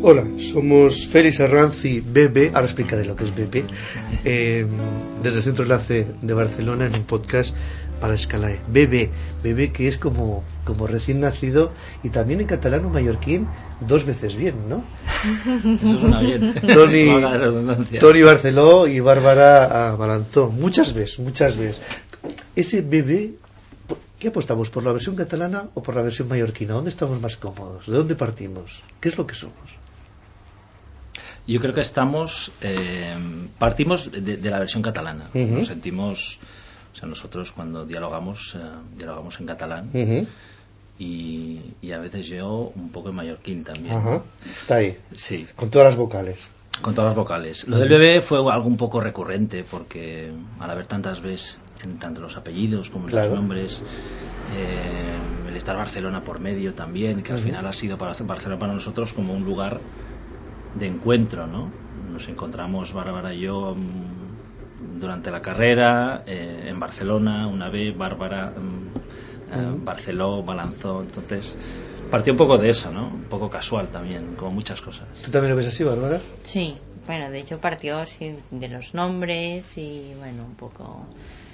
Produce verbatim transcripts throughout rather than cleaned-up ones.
Hola, somos Félix Arranzi, B B, ahora explicaré lo que es B B, eh, desde el Centro Enlace de Barcelona en un podcast para Escalae. B B, B B que es como, como recién nacido y también en catalán o mallorquín dos veces bien, ¿no? Eso suena bien. Toni, Toni Barceló y Bárbara Balanzó, muchas veces, muchas veces. Ese B B, ¿qué apostamos? ¿Por la versión catalana o por la versión mallorquina? ¿Dónde estamos más cómodos? ¿De dónde partimos? ¿Qué es lo que somos? Yo creo que estamos eh, partimos de, de la versión catalana. Uh-huh. Nos sentimos, o sea, nosotros cuando dialogamos eh, dialogamos en catalán. Uh-huh. y, y a veces yo un poco en mallorquín también. Uh-huh. Está ahí. Sí. Con todas las vocales. Con todas las vocales. Lo del bebé fue algo un poco recurrente porque al haber tantas veces en tanto los apellidos como claro. los nombres, eh, el estar Barcelona por medio también, que uh-huh. al final ha sido para Barcelona para nosotros como un lugar de encuentro, ¿no? Nos encontramos Bárbara y yo um, durante la carrera eh, en Barcelona, una vez Bárbara um, uh, uh-huh. Barceló, Balanzó, entonces partió un poco de eso, ¿no? Un poco casual también, como muchas cosas. ¿Tú también lo ves así, Bárbara? Sí, bueno, de hecho partió así de los nombres y bueno, un poco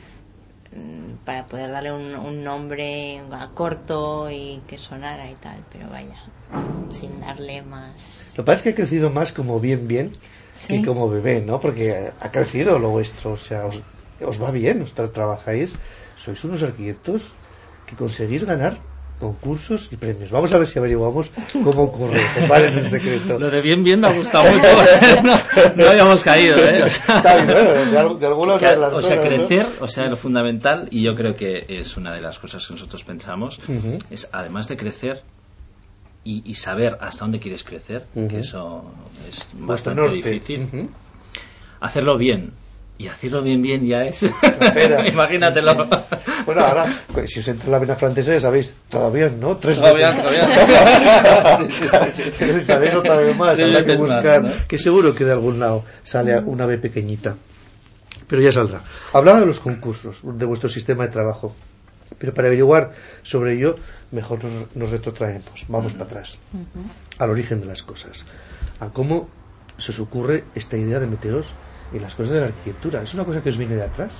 para poder darle un, un nombre corto y que sonara y tal, pero vaya, sin darle más. Lo que pasa es que ha crecido más como bien bien ¿sí? que como bebé, ¿no? Porque ha crecido lo vuestro, o sea, os, os va bien, os tra- trabajáis, sois unos arquitectos que conseguís ganar concursos y premios. Vamos a ver si averiguamos cómo ocurre eso. ¿Cuál es el secreto? Lo de bien bien me ha gustado mucho. no, no habíamos caído, ¿eh? O sea, Está bien, bueno, de, de algunas de las o sea, cosas, crecer, ¿no? O sea, lo fundamental, y yo creo que es una de las cosas que nosotros pensamos, uh-huh. es además de crecer y, y saber hasta dónde quieres crecer, uh-huh. que eso es bastante difícil, uh-huh. hacerlo bien. Y hacerlo bien bien ya es. Imagínatelo. Sí, sí. Bueno, ahora, si os entra en la vena francesa, ya sabéis, todavía no, tres todavía, veces. Todavía, sí, sí, sí, sí. Necesitaréis otra vez más, habrá que buscar, más, ¿no? Que seguro que de algún lado sale una B pequeñita. Pero ya saldrá. Hablaba de los concursos, de vuestro sistema de trabajo. Pero para averiguar sobre ello, mejor nos, nos retrotraemos. Vamos uh-huh. para atrás. Uh-huh. Al origen de las cosas. A cómo se os ocurre esta idea de meteros y las cosas de la arquitectura. ¿Es una cosa que os viene de atrás?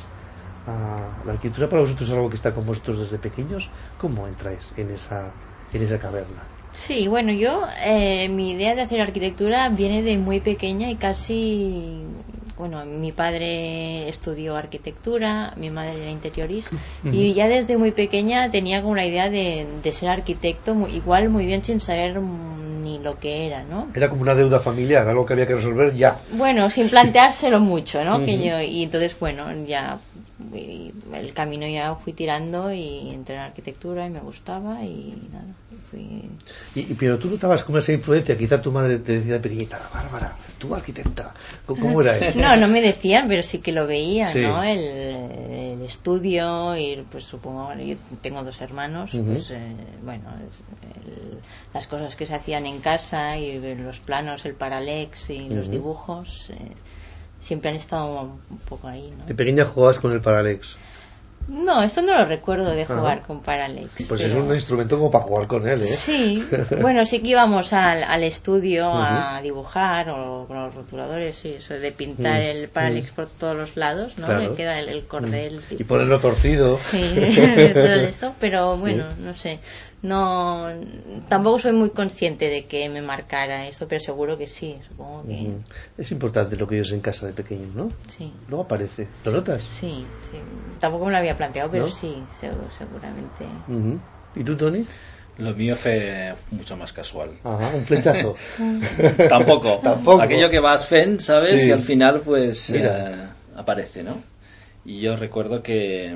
Ah, ¿la arquitectura para vosotros es algo que está con vosotros desde pequeños? ¿Cómo entráis en esa, en esa caverna? Sí, bueno, yo eh, mi idea de hacer arquitectura viene de muy pequeña y casi... Bueno, mi padre estudió arquitectura, mi madre era interiorista uh-huh. y ya desde muy pequeña tenía como la idea de, de ser arquitecto, muy, igual muy bien sin saber ni lo que era, ¿no? Era como una deuda familiar, algo que había que resolver ya. Bueno, sin planteárselo mucho, ¿no? Uh-huh. Que yo, y entonces, bueno, ya el camino ya fui tirando y entré en arquitectura y me gustaba y nada. Fui... Y, y, pero tú notabas como esa influencia, quizá tu madre te decía de pequeñita, Bárbara, tú arquitecta, ¿cómo era eso? No, no me decían, pero sí que lo veía, sí. ¿no? El, el estudio y pues supongo, bueno, yo tengo dos hermanos, uh-huh. pues eh, bueno, el, las cosas que se hacían en casa y los planos, el paralex y uh-huh. los dibujos, eh, siempre han estado un poco ahí, ¿no? De pequeña jugabas con el paralex. No, esto no lo recuerdo de jugar Ajá. con Parallax. Pues pero... es un instrumento como para jugar con él, ¿eh? Sí, bueno, sí que íbamos al, al estudio uh-huh. a dibujar o con los rotuladores, sí, eso de pintar uh-huh. el Parallax uh-huh. por todos los lados, ¿no? Claro. Le queda el, el cordel. Uh-huh. Y ponerlo torcido. Sí, todo esto, pero bueno, sí. no sé. No, tampoco soy muy consciente de que me marcara esto, pero seguro que sí, supongo que... Uh-huh. Es importante lo que ellos en casa de pequeños, ¿no? Sí. Luego aparece, ¿lo notas? Sí, sí. Tampoco me lo había planteado, pero ¿no? sí, seguro, seguramente. Uh-huh. ¿Y tú, Toni? Lo mío fue mucho más casual. Ajá, un flechazo. Tampoco. Tampoco. Aquello que vas fen, ¿sabes? Sí. Y al final, pues, eh, aparece, ¿no? Y yo recuerdo que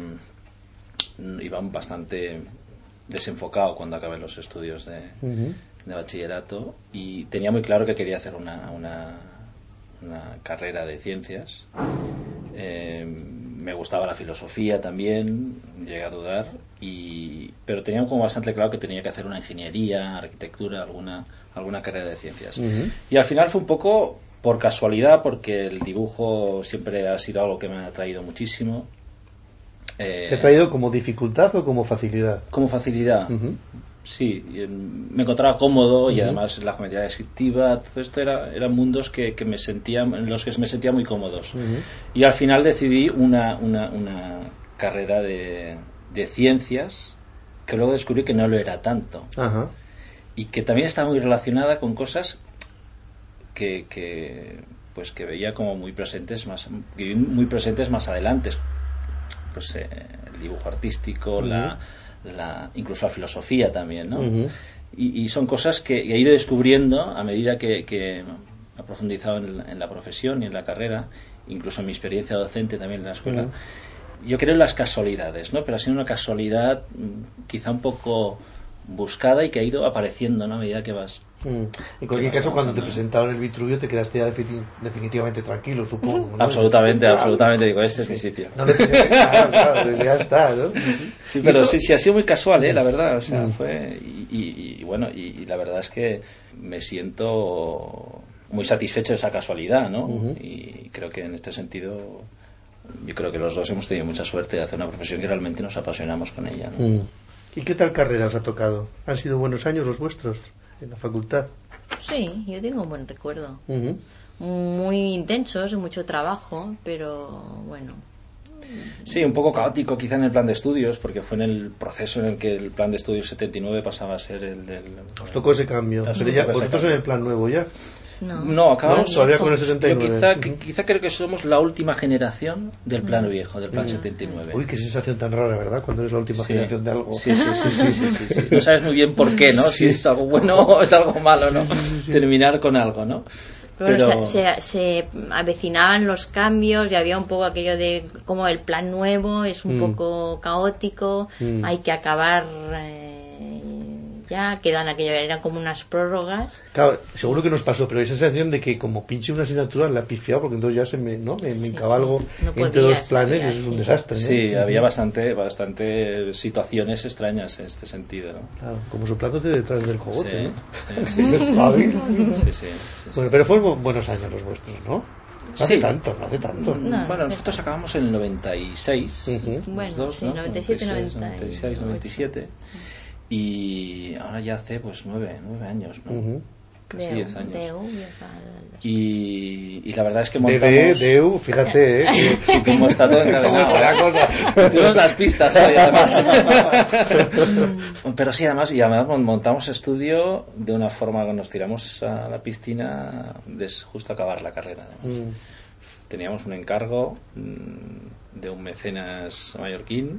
iba bastante desenfocado cuando acabé los estudios de, uh-huh. de bachillerato y tenía muy claro que quería hacer una, una, una carrera de ciencias. Eh, me gustaba la filosofía también, llegué a dudar, y, pero tenía como bastante claro que tenía que hacer una ingeniería, arquitectura, alguna, alguna carrera de ciencias. Uh-huh. Y al final fue un poco por casualidad, porque el dibujo siempre ha sido algo que me ha atraído muchísimo. Eh, ¿Te ha traído como dificultad o como facilidad? Como facilidad. Uh-huh. sí, me encontraba cómodo, uh-huh. y además la geometría descriptiva, todo esto era, eran mundos que, que me sentía, en los que me sentía muy cómodos. Uh-huh. Y al final decidí una, una, una carrera de, de ciencias, que luego descubrí que no lo era tanto. Uh-huh. Y que también estaba muy relacionada con cosas que, que pues que veía como muy presentes más muy presentes más adelante, pues eh, el dibujo artístico, uh-huh. la, la incluso la filosofía también, ¿no? Uh-huh. y, y son cosas que he ido descubriendo a medida que, que he profundizado en la, en la profesión y en la carrera, incluso en mi experiencia docente también en la escuela. Uh-huh. Yo creo en las casualidades, ¿no? Pero ha sido una casualidad quizá un poco buscada y que ha ido apareciendo, ¿no? A medida que vas. Mm. En cualquier caso, cuando te presentaron el Vitruvio te quedaste ya defini- definitivamente tranquilo, supongo, ¿no? Absolutamente, absolutamente. Digo, este es mi sitio. No le tenía que claro, claro, ya está, ¿no? Sí, pero sí, sí ha sido muy casual, ¿eh? La verdad, o sea, mm. fue y, y, y bueno, y, y la verdad es que me siento muy satisfecho de esa casualidad, ¿no? Uh-huh. Y creo que en este sentido, yo creo que los dos hemos tenido mucha suerte de hacer una profesión que realmente nos apasionamos con ella, ¿no? Mm. ¿Y qué tal carrera os ha tocado? ¿Han sido buenos años los vuestros en la facultad? Sí, yo tengo un buen recuerdo. Uh-huh. Muy intensos, mucho trabajo, pero bueno. Sí, un poco caótico quizá en el plan de estudios, porque fue en el proceso en el que el plan de estudios setenta y nueve pasaba a ser el... el os tocó ese cambio. Pero ya, vosotros en el plan nuevo ya. No, no acabamos ¿No? Todavía con el setenta y nueve. Yo quizá, uh-huh. quizá creo que somos la última generación del plan uh-huh. viejo, del plan uh-huh. setenta y nueve. Uy, qué sensación tan rara, ¿verdad? Cuando eres la última sí. generación de algo. Sí, sí, sí, sí, sí, sí, sí. No sabes muy bien por qué, ¿no? Si es algo bueno o es algo malo, ¿no? Sí, sí, sí. Terminar con algo, ¿no? Pero, Pero... Se, se avecinaban los cambios y había un poco aquello de como el plan nuevo es un mm. poco caótico, mm. hay que acabar eh, ya, quedan aquello, eran como unas prórrogas. Claro, seguro que nos pasó, pero esa sensación de que como pinche una asignatura la he pifiado porque entonces ya se me, ¿no? me, me sí, encabalgo sí. no entre dos planes y eso es un desastre, ¿no? Sí, sí, había bastante bastante situaciones extrañas en este sentido, ¿no? Claro, como soplándote detrás del cogote, sí, ¿no? Sí, sí, sí. Sí, sí, sí, bueno, pero fueron buenos años los vuestros, ¿no? No hace sí. tanto, no hace tanto. No, bueno, nosotros acabamos en el noventa y seis, uh-huh. bueno, los dos, sí, ¿no? noventa y siete, noventa y seis, noventa y siete. Y ahora ya hace pues nueve, nueve años, ¿no? Uh-huh. Casi Deu, diez años. Deu, y, y la verdad es que montamos... De, Deu, fíjate, ¿eh? Sí, como está todo encadenado. Tú nos das pistas hoy, además. Pero sí, además, y además montamos estudio de una forma que nos tiramos a la piscina de justo acabar la carrera. Mm. Teníamos un encargo de un mecenas mallorquín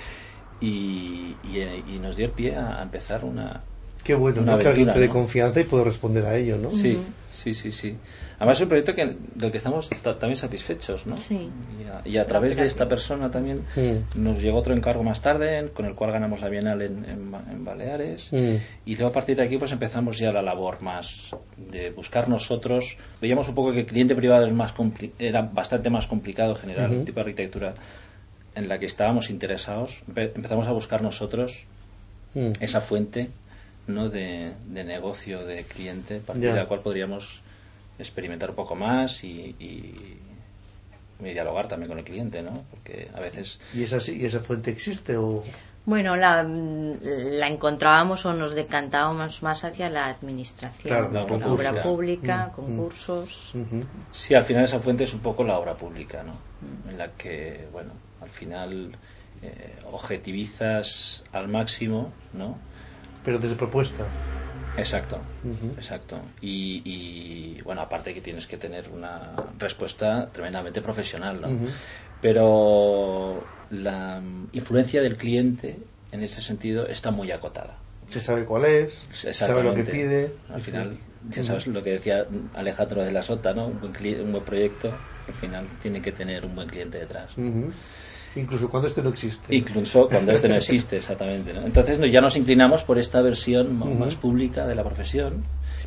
y, y, y nos dio el pie a empezar una... Qué bueno, una ¿no? Que alguien te dé ¿no? confianza y puedo responder a ello, ¿no? Sí, sí, sí, sí. Además es un proyecto que, del que estamos t- también satisfechos, ¿no? Sí. Y a, y a través de esta persona también sí. nos llegó otro encargo más tarde, con el cual ganamos la Bienal en, en, en Baleares. Sí. Y luego a partir de aquí pues empezamos ya la labor más de buscar nosotros. Veíamos un poco que el cliente privado es más compli- era bastante más complicado generar uh-huh. un tipo de arquitectura en la que estábamos interesados. Empe- empezamos a buscar nosotros uh-huh. esa fuente, ¿no? de, de negocio de cliente, a partir yeah. de la cual podríamos experimentar un poco más y, y, y dialogar también con el cliente, ¿no? Porque a veces... ¿Y esa, y esa fuente existe o...? Bueno, la, la encontrábamos o nos decantábamos más hacia la administración, claro, la, la obra pública, mm, concursos... Mm, sí, al final esa fuente es un poco la obra pública, ¿no? Mm. En la que, bueno, al final eh, objetivizas al máximo, ¿no? Pero desde propuesta. Exacto, uh-huh. exacto. Y, y bueno, aparte que tienes que tener una respuesta tremendamente profesional, ¿no? Uh-huh. Pero la influencia del cliente en ese sentido está muy acotada. Se sabe cuál es, se sabe lo que pide. Al final, ya sabes uh-huh. lo que decía Alejandro de la Sota, ¿no? Un buen, cli- un buen proyecto, al final tiene que tener un buen cliente detrás. Uh-huh. Incluso cuando este no existe. Incluso cuando este no existe, exactamente, ¿no? Entonces ya nos inclinamos por esta versión uh-huh. más pública de la profesión,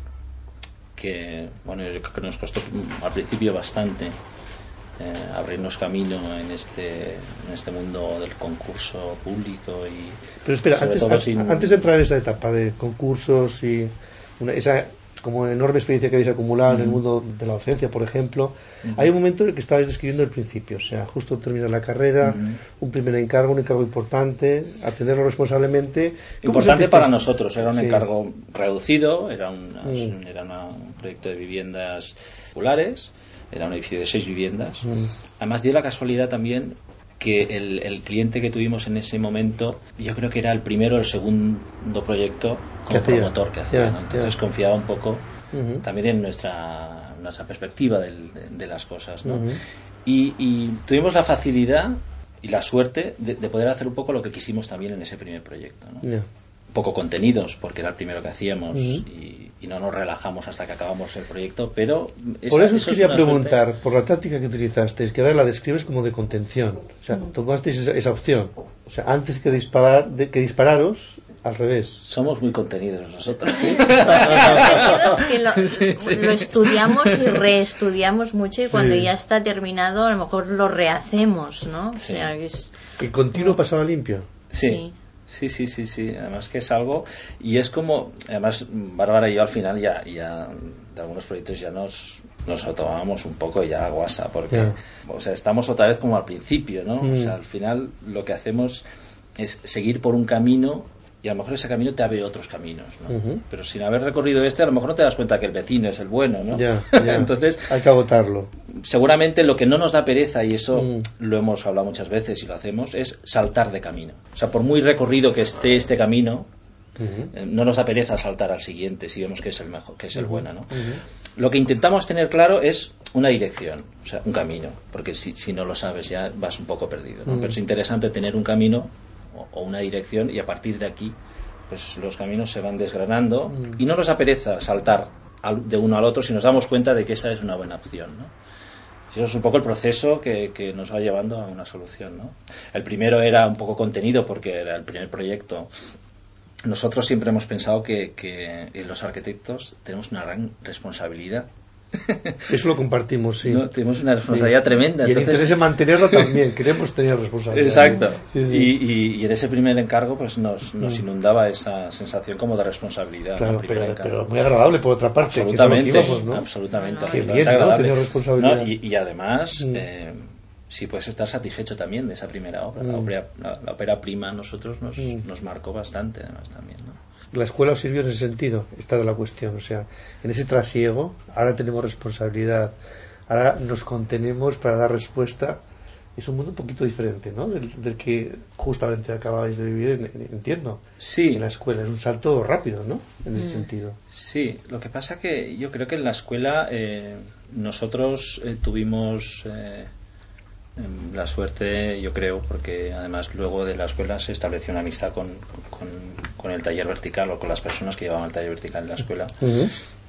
que, bueno, yo creo que nos costó al principio bastante eh, abrirnos camino en este en este mundo del concurso público. Y pero espera, antes, todo sin... antes de entrar en esa etapa de concursos y una, esa como enorme experiencia que habéis acumulado mm. en el mundo de la docencia, por ejemplo, mm. hay un momento en el que estabais describiendo el principio, o sea, justo terminar la carrera, mm. un primer encargo, un encargo importante, atenderlo responsablemente. Importante para nosotros, era un sí. encargo reducido, era, una, mm. era una, un proyecto de viviendas populares, era un edificio de seis viviendas. Mm. Además dio la casualidad también que el, el cliente que tuvimos en ese momento, yo creo que era el primero o el segundo proyecto como promotor que hacía, yeah, ¿no? Entonces yeah. confiaba un poco uh-huh. también en nuestra nuestra perspectiva del, de, de las cosas, ¿no? Uh-huh. y, y tuvimos la facilidad y la suerte de, de poder hacer un poco lo que quisimos también en ese primer proyecto, ¿no? Yeah. Poco contenidos porque era el primero que hacíamos uh-huh. y, y no nos relajamos hasta que acabamos el proyecto, pero esa, por eso os quería es preguntar suerte. Por la táctica que utilizasteis, que ahora la describes como de contención, o sea, uh-huh. tomasteis esa, esa opción, o sea, antes que disparar de, que dispararos al revés. Somos muy contenidos nosotros. ¿Sí? Es que lo, sí, sí. lo estudiamos y reestudiamos mucho y cuando sí. ya está terminado a lo mejor lo rehacemos, ¿no? Sí. O sea, es... ¿Y continuo pasado limpio? Sí. sí. Sí, sí, sí, sí, además que es algo, y es como, además Bárbara y yo al final ya, ya de algunos proyectos ya nos, nos lo tomábamos un poco ya a guasa, porque, yeah. o sea, estamos otra vez como al principio, ¿no? Mm. O sea, al final lo que hacemos es seguir por un camino y a lo mejor ese camino te abre otros caminos, ¿no? Uh-huh. Pero sin haber recorrido este, a lo mejor no te das cuenta que el vecino es el bueno, ¿no? Yeah, yeah. Entonces, hay que agotarlo. Seguramente lo que no nos da pereza, y eso mm. lo hemos hablado muchas veces y lo hacemos, es saltar de camino. O sea, por muy recorrido que esté este camino, uh-huh. eh, no nos da pereza saltar al siguiente si vemos que es el mejor, que es el uh-huh. bueno, ¿no? Uh-huh. Lo que intentamos tener claro es una dirección, o sea, un camino, porque si, si no lo sabes ya vas un poco perdido, ¿no? Uh-huh. Pero es interesante tener un camino o una dirección y a partir de aquí pues los caminos se van desgranando mm. y no nos da pereza saltar al, de uno al otro si nos damos cuenta de que esa es una buena opción, ¿no? Eso es un poco el proceso que, que nos va llevando a una solución, ¿no? El primero era un poco contenido porque era el primer proyecto. Nosotros siempre hemos pensado que, que los arquitectos tenemos una gran responsabilidad. Eso lo compartimos, sí. No, tenemos una responsabilidad sí. tremenda. Y entonces... el interés en mantenerlo también, queremos tener responsabilidad. Exacto. Sí, sí. Y, y, y en ese primer encargo pues nos, nos inundaba esa sensación como de responsabilidad. Claro, pero, pero muy agradable por otra parte. Absolutamente, que íbamos, ¿no? absolutamente. Qué bien, ¿no? Tener responsabilidad. No, y, y además, mm. eh, sí puedes estar satisfecho también de esa primera obra. Mm. La, ópera, la, la ópera prima a nosotros nos, mm. nos marcó bastante, además también, ¿no? La escuela os sirvió en ese sentido, esta es la cuestión, o sea, en ese trasiego, ahora tenemos responsabilidad, ahora nos contenemos para dar respuesta, es un mundo un poquito diferente, ¿no? Del, del que justamente acababais de vivir, entiendo, sí. en la escuela, es un salto rápido, ¿no? En ese mm. sentido. Sí, lo que pasa que yo creo que en la escuela eh, nosotros eh, tuvimos... Eh, la suerte, yo creo, porque además luego de la escuela se estableció una amistad con, con, con el taller vertical o con las personas que llevaban el taller vertical en la escuela. Uh-huh.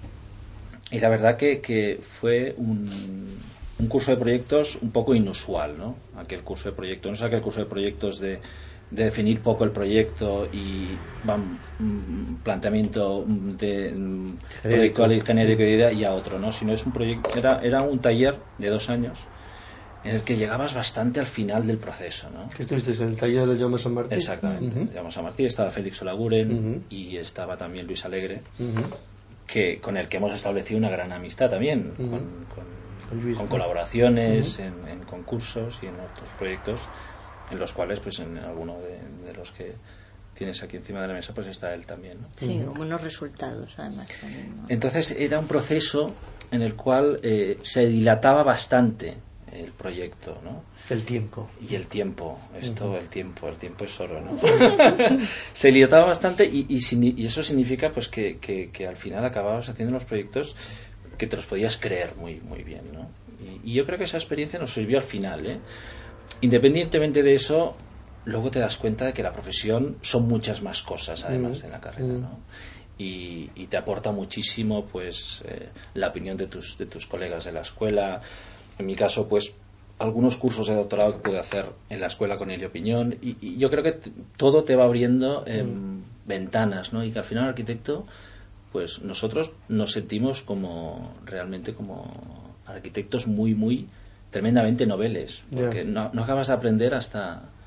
Y la verdad que, que fue un, un curso de proyectos un poco inusual, ¿no? Aquel curso de proyectos, no es aquel curso de proyectos de, de definir poco el proyecto y un um, planteamiento de um, proyectual y genérico de idea y a otro, ¿no? Sino es un proyecto, era, era un taller de dos años en el que llegabas bastante al final del proceso, ¿no? ¿Que estuvisteis en el taller de Jaume San Martí? Exactamente, uh-huh. Jaume San Martí, estaba Félix Olaguren uh-huh. y estaba también Luis Alegre, uh-huh. que con el que hemos establecido una gran amistad también, uh-huh. con, con, Luis, con colaboraciones uh-huh. en, en concursos y en otros proyectos, en los cuales, pues en alguno de, de los que tienes aquí encima de la mesa, pues está él también, ¿no? Sí, uh-huh. buenos resultados, además. También, ¿no? Entonces era un proceso en el cual eh, se dilataba bastante el proyecto, ¿no? El tiempo. Y el tiempo, esto, uh-huh. el tiempo, el tiempo es oro, ¿no? Se dilataba bastante y, y, y eso significa pues que, que, que al final acababas haciendo los proyectos que te los podías creer muy, muy bien, ¿no? Y, y yo creo que esa experiencia nos sirvió al final, ¿eh? Independientemente de eso, luego te das cuenta de que la profesión son muchas más cosas, además, uh-huh. en la carrera, ¿no? Y, y te aporta muchísimo, pues, eh, la opinión de tus, de tus colegas de la escuela. En mi caso, pues, algunos cursos de doctorado que pude hacer en la escuela con Elio Piñón, y, y yo creo que t- todo te va abriendo eh, mm. ventanas, ¿no? Y que al final el arquitecto, pues nosotros nos sentimos como, realmente como arquitectos muy, muy tremendamente noveles, porque yeah. no, no acabas de aprender hasta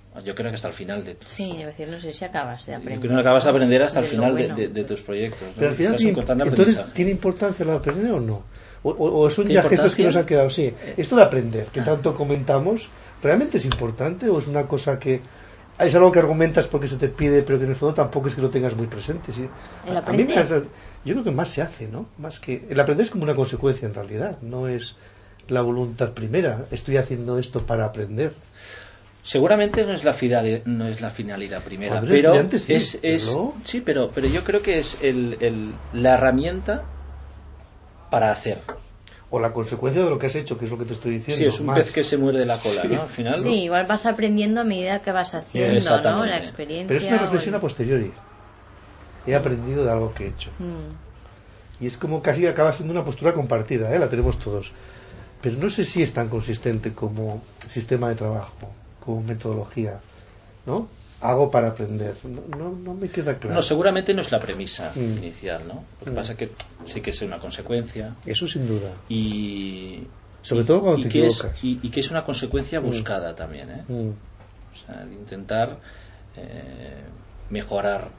yo creo que hasta el final de tus... Sí, yo decir, no sé si acabas de aprender. Yo creo que no acabas de aprender hasta el de final bueno. de, de, de tus proyectos, ¿no? Pero al final, tiene, entonces, ¿tiene importancia el aprender o no? O, o, o son ya gestos que nos han quedado así. Esto de aprender, que tanto comentamos, ¿realmente es importante o es una cosa que es algo que argumentas porque se te pide, pero que en el fondo tampoco es que lo tengas muy presente? ¿Sí? El a, a mí me, yo creo que más se hace, ¿no? Más que el aprender es como una consecuencia en realidad, no es la voluntad primera. Estoy haciendo esto para aprender. Seguramente no es la finalidad, no es la finalidad primera, pero sí, es, es pero... sí, pero pero yo creo que es el, el, la herramienta para hacer. O la consecuencia de lo que has hecho, que es lo que te estoy diciendo. Sí, es un más. pez que se muerde la cola, sí. ¿no? Al final. Sí, ¿no? igual vas aprendiendo a medida que vas haciendo, ¿no? La experiencia. Pero es una reflexión a posteriori. He aprendido de algo que he hecho. Mm. Y es como casi acaba siendo una postura compartida, ¿eh? La tenemos todos. Pero no sé si es tan consistente como sistema de trabajo, como metodología, ¿no? Hago para aprender. No, no, no me queda claro. No, seguramente no es la premisa mm. inicial, ¿no? Lo que mm. pasa es que sí que es una consecuencia. Eso sin duda. Y sobre y, todo cuando y te que equivocas. Es, y, y que es una consecuencia buscada mm. también, ¿eh? Mm. O sea, de intentar eh, mejorar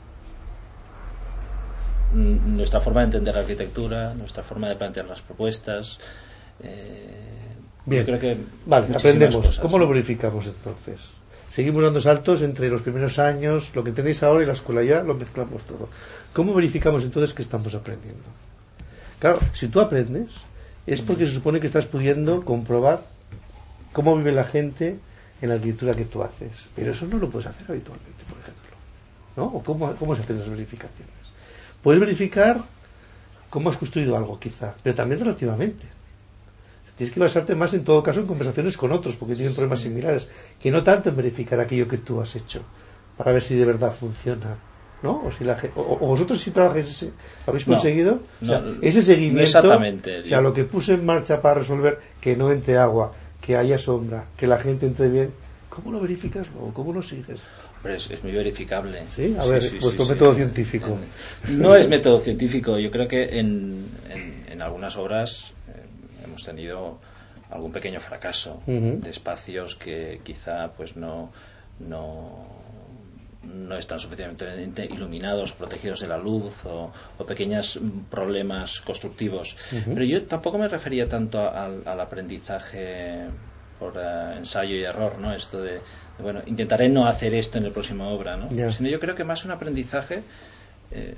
nuestra forma de entender la arquitectura, nuestra forma de plantear las propuestas. Eh, Bien. Yo creo que vale, aprendemos. Cosas, ¿Cómo ¿no? lo verificamos entonces? Seguimos dando saltos entre los primeros años, lo que tenéis ahora y la escuela ya, lo mezclamos todo. ¿Cómo verificamos entonces que estamos aprendiendo? Claro, si tú aprendes, es porque se supone que estás pudiendo comprobar cómo vive la gente en la arquitectura que tú haces. Pero eso no lo puedes hacer habitualmente, por ejemplo. ¿No? ¿O cómo, cómo se hacen las verificaciones? Puedes verificar cómo has construido algo, quizá, pero también relativamente. Tienes que basarte más, en todo caso, en conversaciones con otros, porque tienen problemas similares, que no tanto en verificar aquello que tú has hecho, para ver si de verdad funciona, ¿no? O si la, o, o vosotros si trabajáis ese, ¿lo habéis conseguido? No, o sea, no, ese seguimiento, no exactamente, o sea, lo que puse en marcha para resolver que no entre agua, que haya sombra, que la gente entre bien, ¿cómo lo verificas o cómo lo sigues? Pero es, es muy verificable. Sí, a ver, sí, sí, vuestro sí, método sí, científico. No es método científico. Yo creo que en, en, en algunas obras eh, hemos tenido algún pequeño fracaso uh-huh. de espacios que quizá pues no no no están suficientemente iluminados, protegidos de la luz o, o pequeños problemas constructivos. Uh-huh. Pero yo tampoco me refería tanto al, al aprendizaje por uh, ensayo y error, ¿no? Esto de, de bueno, intentaré no hacer esto en la próxima obra, ¿no? Yeah. Sino yo creo que más un aprendizaje eh,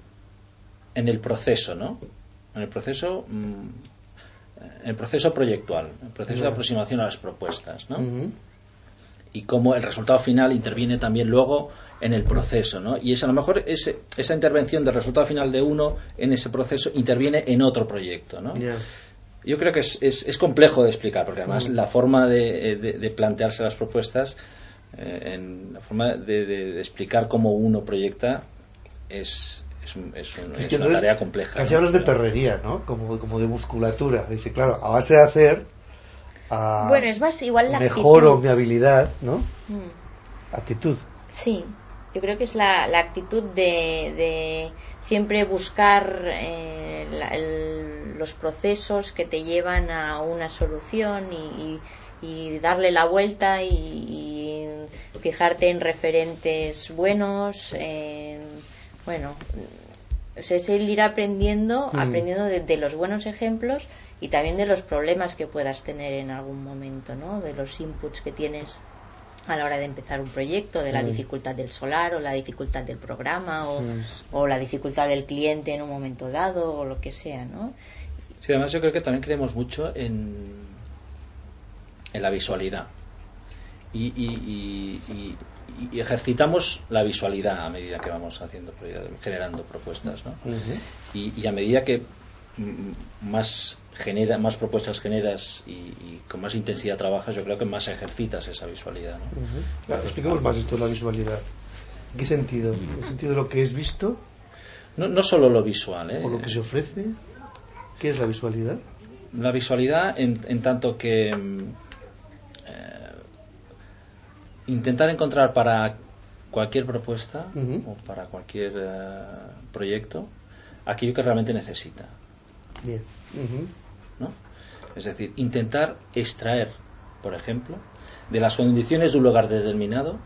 en el proceso, ¿no? En el proceso mmm, el proceso proyectual, el proceso yeah. de aproximación a las propuestas, ¿no? Uh-huh. Y cómo el resultado final interviene también luego en el proceso, ¿no? Y es a lo mejor ese, esa intervención del resultado final de uno en ese proceso interviene en otro proyecto, ¿no? Yeah. Yo creo que es, es, es complejo de explicar, porque además uh-huh. la forma de, de, de plantearse las propuestas, eh, en la forma de, de, de explicar cómo uno proyecta es Es, un, es, un, es, es una tarea compleja. Casi ¿no? hablas de perrería, ¿no? Como, como de musculatura. Dice, claro, a base de hacer, a bueno, es más igual la mejoro actitud. mi habilidad, ¿no? Mm. Actitud. Sí, yo creo que es la, la actitud de, de siempre buscar eh, la, el, los procesos que te llevan a una solución y, y, y darle la vuelta y, y fijarte en referentes buenos. Eh, Bueno, es el ir aprendiendo, mm. aprendiendo de, de los buenos ejemplos y también de los problemas que puedas tener en algún momento, ¿no? De los inputs que tienes a la hora de empezar un proyecto, de la mm. dificultad del solar o la dificultad del programa o, mm. o la dificultad del cliente en un momento dado o lo que sea, ¿no? Sí, además yo creo que también creemos mucho en, en la visualidad y, y, y, y y ejercitamos la visualidad a medida que vamos haciendo generando propuestas, ¿no? Uh-huh. y, y a medida que más genera más propuestas generas y, y con más intensidad trabajas, yo creo que más ejercitas esa visualidad, ¿no? Uh-huh. Claro, expliquemos más esto de la visualidad. ¿En qué sentido? ¿En el sentido de lo que es visto? No, no solo lo visual, ¿eh? ¿O lo que se ofrece? ¿Qué es la visualidad? La visualidad en, en tanto que intentar encontrar para cualquier propuesta uh-huh. o para cualquier uh, proyecto aquello que realmente necesita. Bien. Uh-huh. ¿No? Es decir, intentar extraer por ejemplo, de las condiciones de un lugar determinado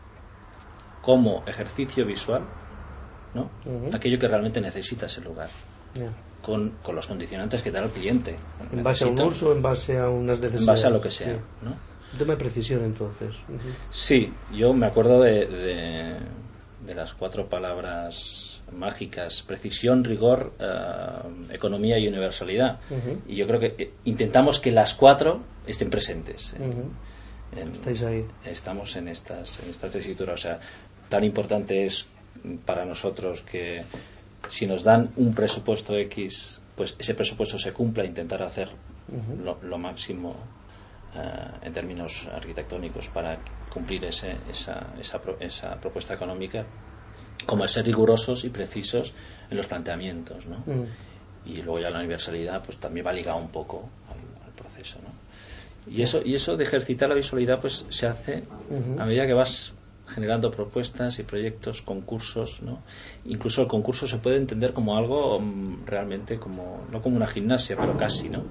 como ejercicio visual, ¿no? Uh-huh. Aquello que realmente necesita ese lugar, yeah. con, con los condicionantes que da el cliente. En base necesita, a un uso, en base a unas necesidades. En base a lo que sea, sí. ¿no? Un tema de precisión, entonces. Uh-huh. Sí, yo me acuerdo de, de, de las cuatro palabras mágicas: precisión, rigor, uh, economía y universalidad. Uh-huh. Y yo creo que intentamos que las cuatro estén presentes. En, uh-huh. en, Estáis ahí. Estamos en estas, en estas tesituras. O sea, tan importante es para nosotros que si nos dan un presupuesto X, pues ese presupuesto se cumpla, intentar hacer uh-huh. lo, lo máximo uh, en términos arquitectónicos para cumplir ese, esa, esa, esa propuesta económica, como el ser rigurosos y precisos en los planteamientos, ¿no? Uh-huh. Y luego ya la universalidad pues también va ligado un poco al, al proceso, ¿no? Y eso, y eso de ejercitar la visualidad pues se hace uh-huh. a medida que vas generando propuestas y proyectos, concursos, ¿no? Incluso el concurso se puede entender como algo um, realmente como, no como una gimnasia, pero casi, ¿no?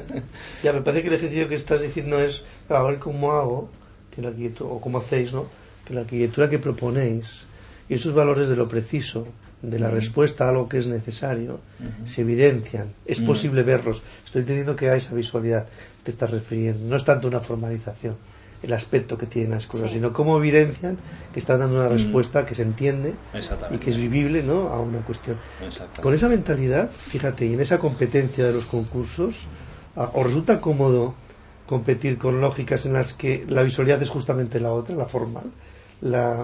Ya, me parece que el ejercicio que estás diciendo es a ver cómo hago, que la arquitectura, o cómo hacéis, ¿no? Que la arquitectura que proponéis y esos valores de lo preciso, de la uh-huh. respuesta a algo que es necesario, uh-huh. se evidencian, es uh-huh. posible verlos. Estoy entendiendo que a esa visualidad te estás refiriendo, no es tanto una formalización el aspecto que tienen las cosas, sí. sino cómo evidencian que están dando una respuesta mm. que se entiende y que es vivible, ¿no?, a una cuestión. Con esa mentalidad, fíjate, y en esa competencia de los concursos, ¿os resulta cómodo competir con lógicas en las que la visualidad es justamente la otra, la formal, la,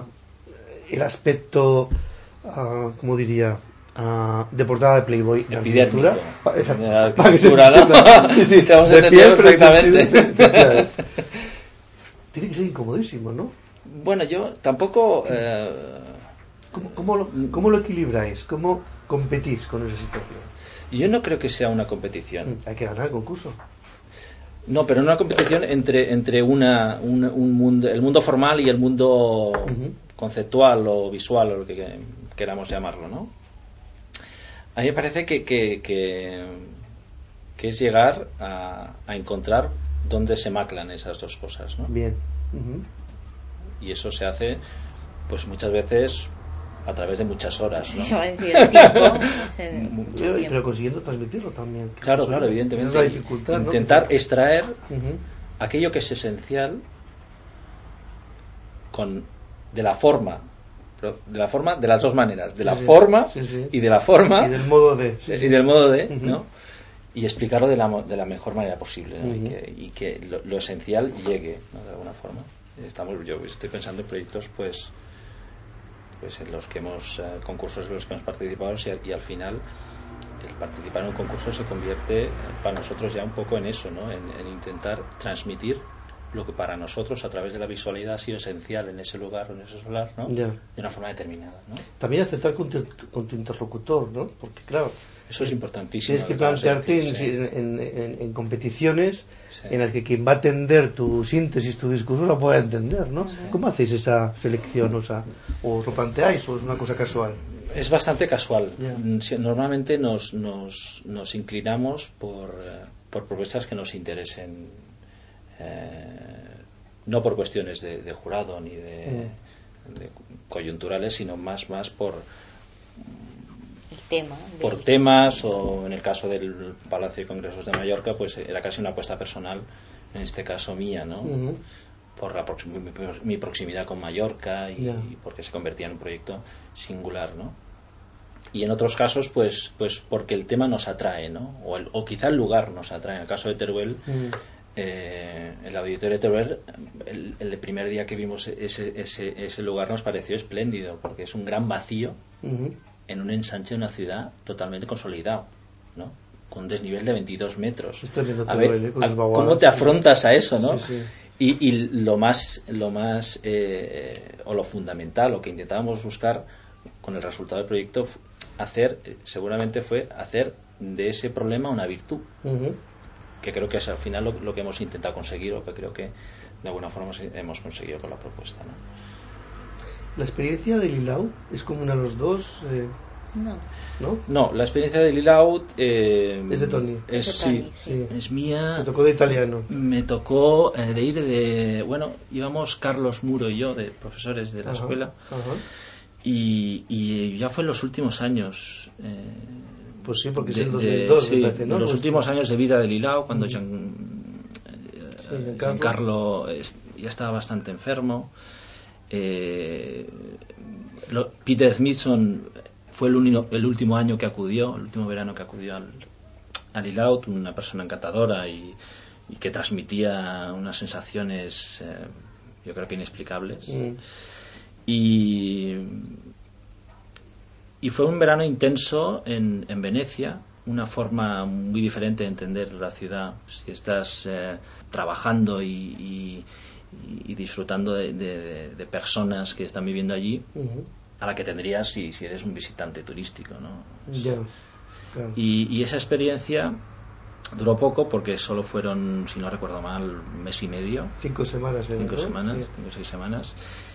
el aspecto, uh, ¿cómo diría?, Uh, de portada de Playboy en arquitectura para que se ¿no? sí, sí, te vamos a entender perfectamente. Tiene que ser incomodísimo, ¿no? Bueno, yo tampoco eh... ¿Cómo, cómo, lo, ¿Cómo lo equilibráis? ¿Cómo competís con esa situación? Yo no creo que sea una competición. Hay que ganar el concurso. No, pero una competición entre entre una, una un mundo, el mundo formal y el mundo uh-huh. conceptual o visual, o lo que, que queramos llamarlo, ¿no? A mí me parece que, que, que, que es llegar a, a encontrar dónde se maclan esas dos cosas, ¿no? Bien. Uh-huh. Y eso se hace, pues muchas veces a través de muchas horas, ¿no? Sí, va a decir el tiempo, hace mucho tiempo. Pero consiguiendo transmitirlo también. Claro, claro, evidentemente. Es la dificultad, intentar ¿no? extraer uh-huh. aquello que es esencial con de la forma. De la forma, de las dos maneras, de la sí, forma sí, sí. y de la forma y del modo de, sí, y sí. del modo de, uh-huh. ¿no? Y explicarlo de la, de la mejor manera posible, ¿no? Uh-huh. y que, y que lo, lo esencial llegue, ¿no?, de alguna forma. Estamos, yo estoy pensando en proyectos, pues, pues en los que hemos uh, concursos en los que hemos participado y, y al final el participar en un concurso se convierte para nosotros ya un poco en eso, ¿no? En, en intentar transmitir lo que para nosotros a través de la visualidad ha sido esencial en ese lugar o en ese solar, ¿no? Yeah. De una forma determinada, ¿no? También aceptar con tu, con tu interlocutor, ¿no? Porque claro, eso es importantísimo. Tienes que plantearte en, sí. en, en, en competiciones sí. en las que quien va a atender tu síntesis, tu discurso, lo pueda entender, ¿no? Sí. ¿Cómo hacéis esa selección? O sea, ¿o os lo planteáis o es una cosa casual? Es bastante casual. Yeah. Normalmente nos, nos, nos inclinamos por, por propuestas que nos interesen. Eh, no por cuestiones de, de jurado ni de, mm. de coyunturales, sino más más por el tema por del... temas, o en el caso del Palacio de Congresos de Mallorca pues era casi una apuesta personal, en este caso mía, ¿no? Mm-hmm. Por la proxim- mi, mi proximidad con Mallorca y, yeah. y porque se convertía en un proyecto singular, ¿no? Y en otros casos pues pues porque el tema nos atrae, ¿no? O, el, o quizá el lugar nos atrae. En el caso de Teruel, mm. Eh, el auditorio de Teruel, el, el primer día que vimos ese, ese, ese lugar nos pareció espléndido, porque es un gran vacío uh-huh. en un ensanche de una ciudad totalmente consolidado, ¿no? Con un desnivel de veintidós metros. A ver, a, ¿cómo te afrontas a eso, no? Sí, sí. Y, y lo más, lo más eh, o lo fundamental, lo que intentábamos buscar con el resultado del proyecto, hacer, seguramente fue hacer de ese problema una virtud. Uh-huh. Que creo que es al final lo, lo que hemos intentado conseguir, o que creo que de alguna forma hemos conseguido con la propuesta, ¿no? La experiencia de Lilau es común a los dos, eh, No. ¿No? No, la experiencia de Lilaud eh, es de Tony. Es, es de Tony, sí, sí. es mía. Me tocó de italiano. Me tocó eh, de ir de... Bueno, íbamos Carlos Muro y yo, de profesores de la Ajá, escuela, ajá. Y, y ya fue en los últimos años... Eh, pues sí, porque de, es el dos mil dos, de, me sí, parece, ¿no? en los Pues últimos sí. años de vida de Lilaud, cuando mm. Gian, sí, eh, Giancarlo, Giancarlo es, ya estaba bastante enfermo. Eh, lo, Peter Smithson fue el, único, el último año que acudió, el último verano que acudió al, al Lilaud, una persona encantadora y, y que transmitía unas sensaciones, eh, yo creo que inexplicables. Mm. Y, y fue un verano intenso en, en Venecia, una forma muy diferente de entender la ciudad. Si estás eh, trabajando y, y, y disfrutando de, de, de personas que están viviendo allí, uh-huh. a la que tendrías si, si eres un visitante turístico, ¿no? Yeah, claro. y, y esa experiencia duró poco porque solo fueron, si no recuerdo mal, un mes y medio. Cinco semanas. Cinco ¿no? semanas, sí. cinco o seis semanas.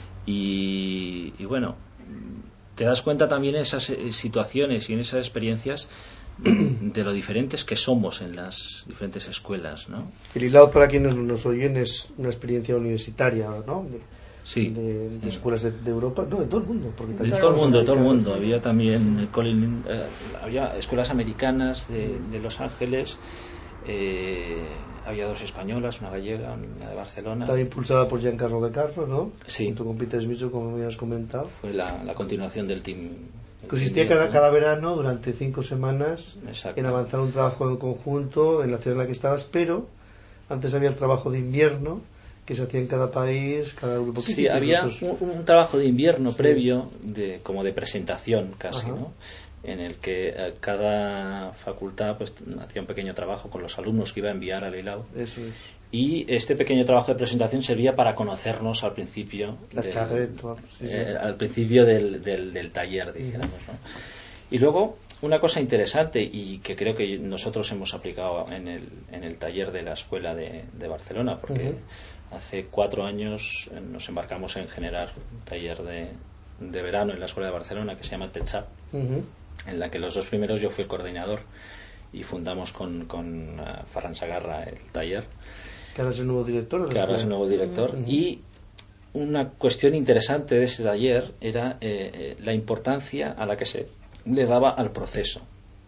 Y, y bueno, te das cuenta también en esas situaciones y en esas experiencias de lo diferentes que somos en las diferentes escuelas, ¿no? El Lilaud, para quienes nos oyen, es una experiencia universitaria, ¿no? De, sí. De, de escuelas de, de Europa, no, de todo el mundo. Porque de todo el mundo, de todo el mundo. Había también Colin, eh, había escuelas americanas de, de Los Ángeles. Eh, había dos españolas, una gallega, una de Barcelona. Estaba impulsada por Giancarlo de Carlo, ¿no? Sí. Junto con Peter Smithson, como me habías comentado. Fue la, la continuación del team. Consistía cada, cada verano, durante cinco semanas, Exacto. en avanzar un trabajo en conjunto en la ciudad en la que estabas, pero antes había el trabajo de invierno que se hacía en cada país, cada grupo. Sí, había un, un trabajo de invierno sí. previo, de, como de presentación casi, Ajá. ¿no? En el que eh, cada facultad pues hacía un pequeño trabajo con los alumnos que iba a enviar al Lilaud. Eso es. Y este pequeño trabajo de presentación servía para conocernos al principio La del, charret, sí, sí. Eh, al principio del, del, del taller, dijéramos, ¿no? Y luego una cosa interesante y que creo que nosotros hemos aplicado en el, en el taller de la escuela de, de Barcelona, porque uh-huh. hace cuatro años nos embarcamos en generar un taller de, de verano en la escuela de Barcelona que se llama TECHAP, uh-huh. en la que los dos primeros yo fui el coordinador y fundamos con, con uh, Ferran Sagarra el taller. Que ahora es el nuevo director. Que ahora es el nuevo director. Uh-huh. Y una cuestión interesante de ese taller era eh, eh, la importancia a la que se le daba al proceso.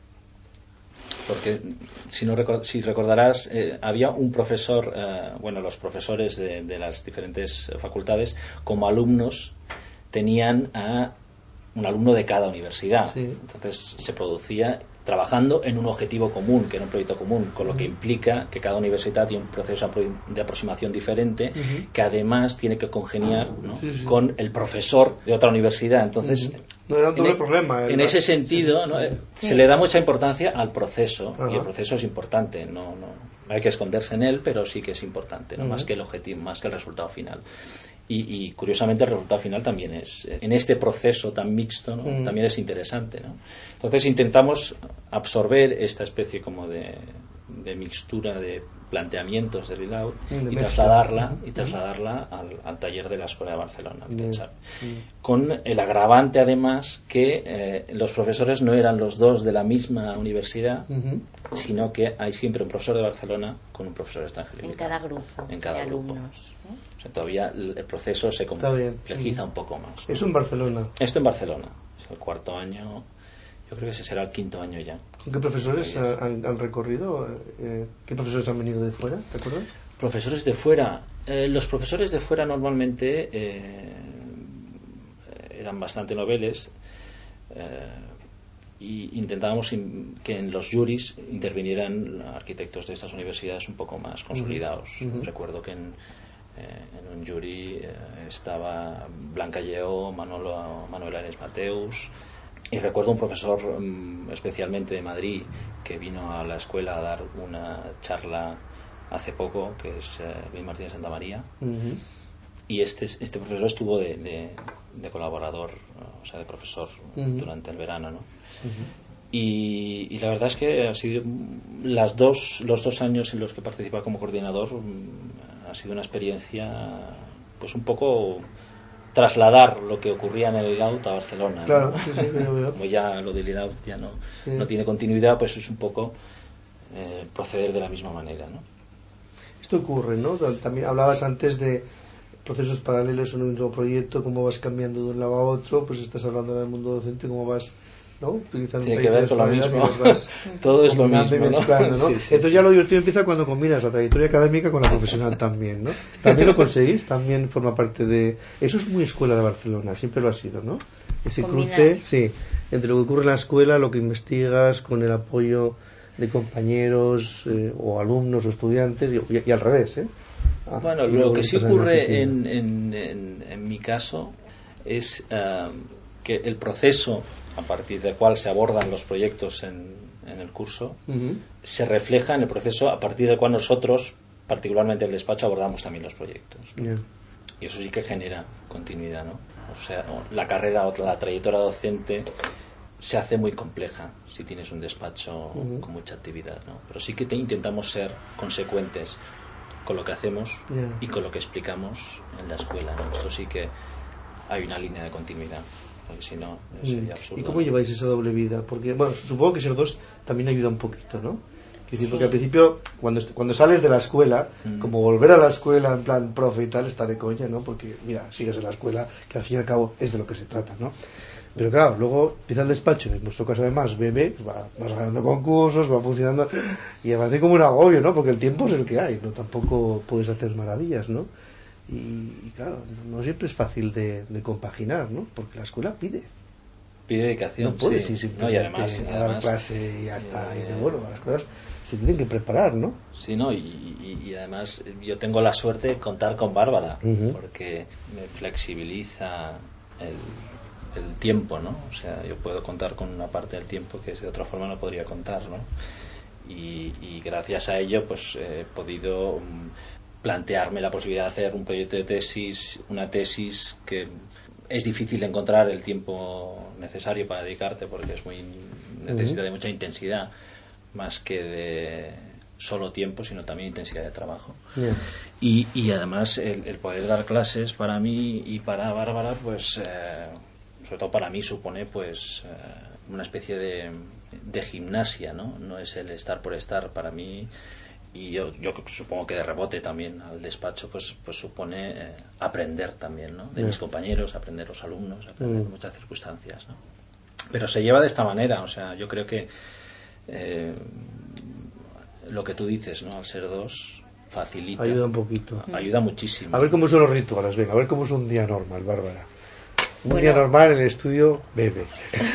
Porque, si, no record- si recordarás, eh, había un profesor, eh, bueno, los profesores de, de las diferentes facultades, como alumnos, tenían a un alumno de cada universidad. Sí. Entonces se producía trabajando en un objetivo común, que era un proyecto común, con lo que implica que cada universidad tiene un proceso de aproximación diferente, uh-huh. que además tiene que congeniar, ¿no? sí, sí. con el profesor de otra universidad. Entonces, uh-huh. no era un doble en, problema. En ese sentido, ¿no? sí. se le da mucha importancia al proceso, uh-huh. y el proceso es importante, no, no hay que esconderse en él, pero sí que es importante, ¿no? uh-huh. más que el objetivo, más que el resultado final. Y, y curiosamente el resultado final también es, en este proceso tan mixto, ¿no? mm. también es interesante, ¿no? Entonces intentamos absorber esta especie como de, de mixtura de planteamientos de Lilaud mm, y trasladarla mm. y trasladarla al, al taller de la Escuela de Barcelona, mm. con el agravante además que eh, los profesores no eran los dos de la misma universidad, mm-hmm. sino que hay siempre un profesor de Barcelona con un profesor extranjero en cada grupo en cada de grupo. alumnos. O sea, todavía el proceso se complejiza sí. un poco más, ¿no? Eso en Barcelona. Esto en Barcelona. Es el cuarto año, yo creo que ese será el quinto año ya. ¿Con qué profesores han, han recorrido? Eh, ¿Qué profesores han venido de fuera? ¿Te acuerdas? Profesores de fuera. Eh, los profesores de fuera normalmente eh, eran bastante noveles. Eh, y intentábamos in, que en los juris intervinieran arquitectos de estas universidades un poco más consolidados. Uh-huh. Recuerdo que en Eh, en un jury eh, estaba Blanca Lleó, Manolo, Manuel Ares Mateus, y recuerdo un profesor um, especialmente de Madrid que vino a la escuela a dar una charla hace poco, que es eh, Luis Martínez Santamaría, uh-huh. y este, este profesor estuvo de, de, de colaborador, o sea, de profesor uh-huh. durante el verano, ¿no? Uh-huh. Y, y la verdad es que ha sido las dos, los dos años en los que he participado como coordinador, ha sido una experiencia pues un poco, un poco diferente, ¿no? Porque, si no recuerdo, si recordarás, eh, había un profesor eh, bueno, los profesores de fuera normalmente eh, eran bastante noveles. Eh, y intentábamos in, que en los juris intervinieran arquitectos de estas universidades un poco más consolidados. Uh-huh. Recuerdo un profesor um, especialmente de Madrid que vino a la escuela a dar una charla hace poco, que es eh, Luis Martínez Santamaría, uh-huh. y este, este profesor estuvo de, de, de colaborador, o sea, de profesor trasladar lo que ocurría en el Lilaut a Barcelona. Claro, ¿no? sí, sí, veo, veo. Como ya lo del Lilaut ya no, sí. no tiene continuidad, pues es un poco eh, proceder de la misma manera, ¿no? Esto ocurre, ¿no? También hablabas antes de procesos paralelos en un mismo proyecto, cómo vas cambiando de un lado a otro, pues estás hablando del mundo docente, cómo vas, ¿no? Utilizando tiene que ver con lo mismo. Vas todo es lo mismo, y mezclando, ¿no? Sí, sí, entonces sí. ya lo divertido empieza cuando combinas la trayectoria académica con la profesional también, ¿no? También lo conseguís, también forma parte de... Eso es muy escuela de Barcelona, siempre lo ha sido, ¿no? Ese Combinar. cruce, sí, entre lo que ocurre en la escuela, lo que investigas, con el apoyo de compañeros eh, o alumnos o estudiantes, y, y al revés, ¿eh? Ah, bueno, lo que sí ocurre en, en, en, en mi caso es uh, que el proceso a partir del cual se abordan los proyectos en, en el curso uh-huh. se refleja en el proceso a partir del cual nosotros, particularmente el despacho, abordamos también los proyectos, ¿no? Yeah. Y eso sí que genera continuidad, ¿no? O sea, la carrera o la trayectoria docente se hace muy compleja si tienes un despacho uh-huh. con mucha actividad, ¿no? Pero sí que te intentamos ser consecuentes con lo que hacemos yeah. y con lo que explicamos en la escuela, ¿no? Esto sí que hay una línea de continuidad, porque si no sería absurdo. ¿Y cómo lleváis esa doble vida? Porque, bueno, supongo que ser dos también ayuda un poquito, ¿no? Es decir, sí. Porque al principio, cuando, cuando sales de la escuela, mm. como volver a la escuela en plan profe y tal, está de coña, ¿no? Porque, mira, sigues en la escuela, que al fin y al cabo es de lo que se trata, ¿no? Pero claro, luego empieza el despacho, en nuestro caso además, bebe, va, vas ganando concursos, va funcionando, y además de como un agobio, ¿no? Porque el tiempo es el que hay, ¿no? Tampoco puedes hacer maravillas, ¿no? Y, y claro, no siempre es fácil de, de compaginar, ¿no? Porque la escuela pide. Pide dedicación, no puedes, sí. sí, no, y además, y dar además clase y ya está, eh, y bueno, las cosas se tienen que preparar, ¿no? Sí, no, y, y, y además yo tengo la suerte de contar con Bárbara, uh-huh. porque me flexibiliza el el tiempo, ¿no? O sea, yo puedo contar con una parte del tiempo que de otra forma no podría contar, ¿no? Y, y gracias a ello, pues he podido um, plantearme la posibilidad de hacer un proyecto de tesis, una tesis que es difícil encontrar el tiempo necesario para dedicarte porque es muy necesita de mucha intensidad más que de solo tiempo, sino también intensidad de trabajo. Yeah. Y, y además el, el poder dar clases para mí y para Bárbara, pues eh, sobre todo para mí supone pues eh, una especie de, de gimnasia, ¿no? No es el estar por estar para mí, y yo, yo supongo que de rebote también al despacho pues pues supone eh, aprender también, ¿no? De yeah. mis compañeros, aprender los alumnos, aprender mm. muchas circunstancias, ¿no? Pero se lleva de esta manera, o sea, yo creo que eh, lo que tú dices, ¿no? Al ser dos facilita, ayuda un poquito, ayuda muchísimo. A ver cómo son los rituales, venga, a ver cómo es un día normal, Bárbara. Un bueno, día normal en el estudio, bebe.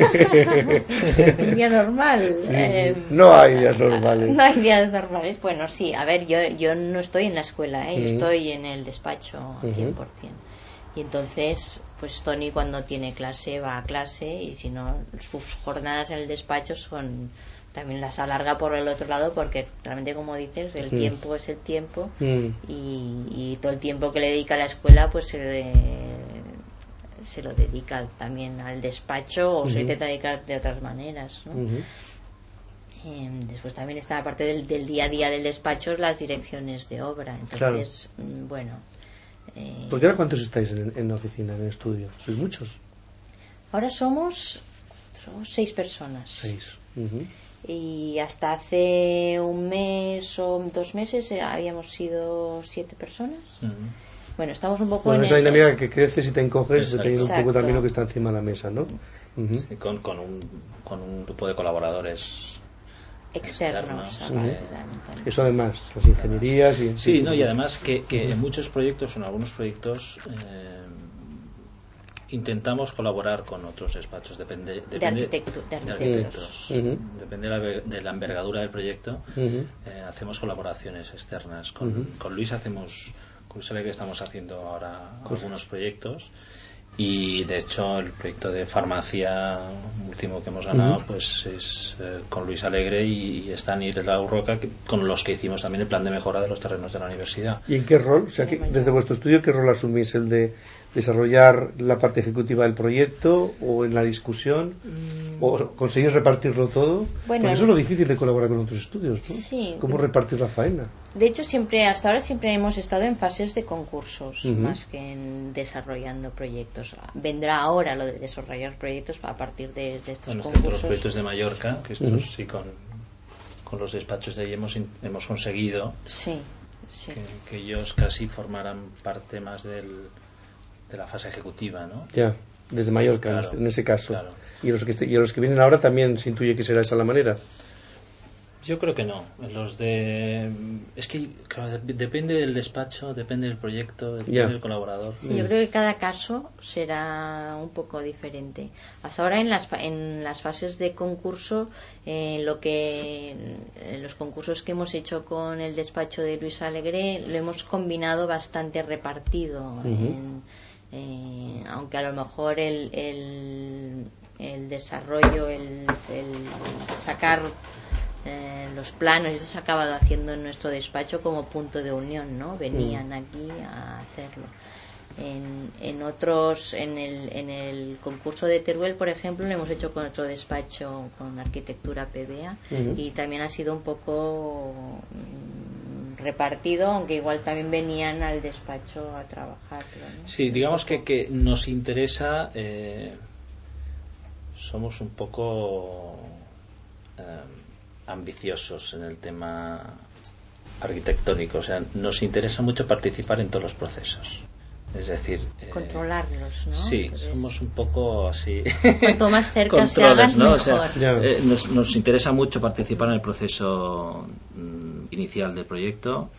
Un día normal. Eh, no hay días normales. No hay días normales. Bueno, sí, a ver, yo yo no estoy en la escuela, ¿eh? Yo uh-huh. estoy en el despacho al cien por ciento. Y entonces, pues Tony cuando tiene clase va a clase, y si no, sus jornadas en el despacho son... también las alarga por el otro lado, porque realmente, como dices, el mm. tiempo es el tiempo mm. y, y todo el tiempo que le dedica a la escuela pues se, le, se lo dedica también al despacho o mm-hmm. se intenta dedicar de otras maneras, ¿no? Mm-hmm. eh, después también está la parte del, del día a día del despacho, las direcciones de obra, entonces claro. bueno eh, ¿Porque ahora cuántos estáis en, en la oficina, en el estudio? ¿Sois muchos? Ahora somos seis personas. Seis. Uh-huh. Y hasta hace un mes o dos meses habíamos sido siete personas. Uh-huh. Bueno, estamos un poco bueno, en esa el... dinámica que creces y te encoges, dependiendo un poco Exacto. también lo que está encima de la mesa, ¿no? Uh-huh. Sí, con, con, un, con un grupo de colaboradores externos, externos. Uh-huh. Eso además, las ingenierías y... Sí, no, y además que, que uh-huh. en muchos proyectos, en algunos proyectos eh, intentamos colaborar con otros despachos, depende, depende de, arquitecto, de arquitectos, uh-huh. depende de la, de la envergadura del proyecto. Uh-huh. eh, hacemos colaboraciones externas con, uh-huh. con Luis hacemos con Luis Alegre estamos haciendo ahora pues algunos proyectos, y de hecho el proyecto de farmacia último que hemos ganado uh-huh. pues es eh, con Luis Alegre y, y Stan y la Urroca, que, con los que hicimos también el plan de mejora de los terrenos de la universidad. ¿Y en qué rol? O sea, que, desde vuestro estudio, ¿qué rol asumís? ¿El de desarrollar la parte ejecutiva del proyecto o en la discusión? o conseguís repartirlo todo. Bueno, porque eso es lo difícil de colaborar con otros estudios, ¿no? Sí. ¿Cómo repartir la faena? De hecho, siempre hasta ahora siempre hemos estado en fases de concursos, Uh-huh. más que en desarrollando proyectos. Vendrá ahora lo de desarrollar proyectos a partir de, de estos Bueno, concursos. todos los proyectos de Mallorca, que estos Uh-huh. sí con, con los despachos de ahí hemos, hemos conseguido Sí, sí. que, que ellos casi formaran parte más del, de la fase ejecutiva, ¿no? Ya, desde Mallorca, Claro, en, este, en ese caso. claro. Y los, que, y los que vienen ahora también se intuye que será esa la manera. Yo creo que no. Los de es que claro, depende del despacho, depende del proyecto, depende Ya. del colaborador. Sí, yo creo que cada caso será un poco diferente. Hasta ahora en las fa- en las fases de concurso, eh, lo que en los concursos que hemos hecho con el despacho de Luis Alegre lo hemos combinado bastante repartido. Ujú. en, eh, aunque a lo mejor el el, el desarrollo, el, el sacar Eh, los planos, eso se ha acabado haciendo en nuestro despacho como punto de unión, ¿no? Venían aquí a hacerlo. En, en otros, en el, en el concurso de Teruel, por ejemplo, lo hemos hecho con otro despacho, con Arquitectura P B A, Uh-huh. y también ha sido un poco mm, repartido, aunque igual también venían al despacho a trabajar. ¿No? Sí, digamos que, que nos interesa, eh, somos un poco eh, ambiciosos en el tema arquitectónico, o sea, nos interesa mucho participar en todos los procesos. Es decir, eh, controlarlos, ¿no? Sí, Entonces, somos un poco así. Cuanto más cerca se controles, hagan, ¿no? mejor. O sea, Ya. eh, nos, nos interesa mucho participar en el proceso mm, inicial del proyecto,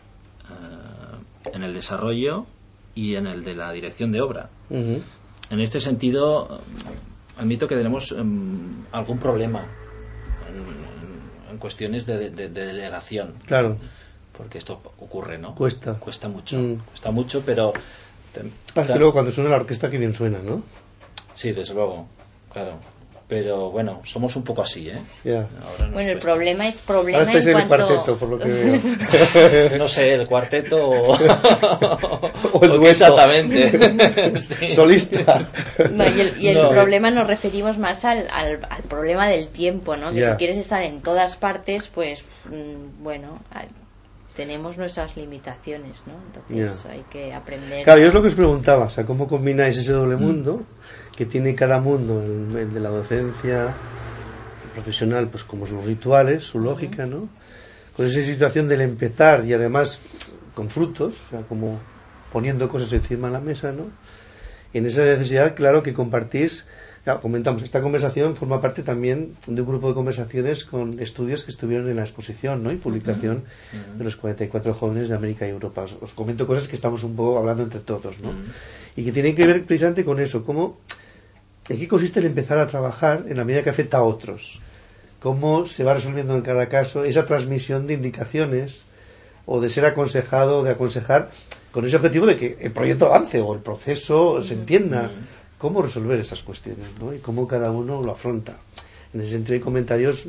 eh, en el desarrollo y en el de la dirección de obra. Uh-huh. En este sentido, admito que tenemos um, algún problema en, en cuestiones de, de, de delegación. Claro. Porque esto ocurre, ¿no? Cuesta. Cuesta mucho. Mm. Cuesta mucho, pero... te- Pasa que luego cuando suena la orquesta que bien suena, ¿no? Sí, desde luego. Claro. Pero bueno, somos un poco así, ¿eh? Ya. Ahora nos Bueno, el cuesta. problema es problema Ahora estáis en en el cuanto... cuarteto, por lo que veo. No sé, el cuarteto o, O el o dueto. qué exactamente. Sí. Solista. No, y el, y el No. problema nos referimos más al, al, al problema del tiempo, ¿no? Que Ya. si quieres estar en todas partes, pues mm, bueno, a- tenemos nuestras limitaciones, ¿no? Entonces Ya. hay que aprender. Claro, yo es lo que os preguntaba, o sea, ¿cómo combináis ese doble mundo que tiene cada mundo, el, el de la docencia, el profesional, pues como sus rituales, su lógica, ¿no? Con esa situación del empezar y además con frutos, o sea, como poniendo cosas encima de la mesa, ¿no? En esa necesidad, claro, que compartís, ya, comentamos, esta conversación forma parte también de un grupo de conversaciones con estudios que estuvieron en la exposición, ¿no? Y publicación Ujú. de los cuarenta y cuatro jóvenes de América y Europa. Os, os comento cosas que estamos un poco hablando entre todos, ¿no? Ujú. Y que tienen que ver precisamente con eso, cómo, en qué consiste el empezar a trabajar en la medida que afecta a otros, cómo se va resolviendo en cada caso esa transmisión de indicaciones o de ser aconsejado o de aconsejar con ese objetivo de que el proyecto avance o el proceso se entienda. Ujú. Cómo resolver esas cuestiones, ¿no? Y cómo cada uno lo afronta. En ese sentido hay comentarios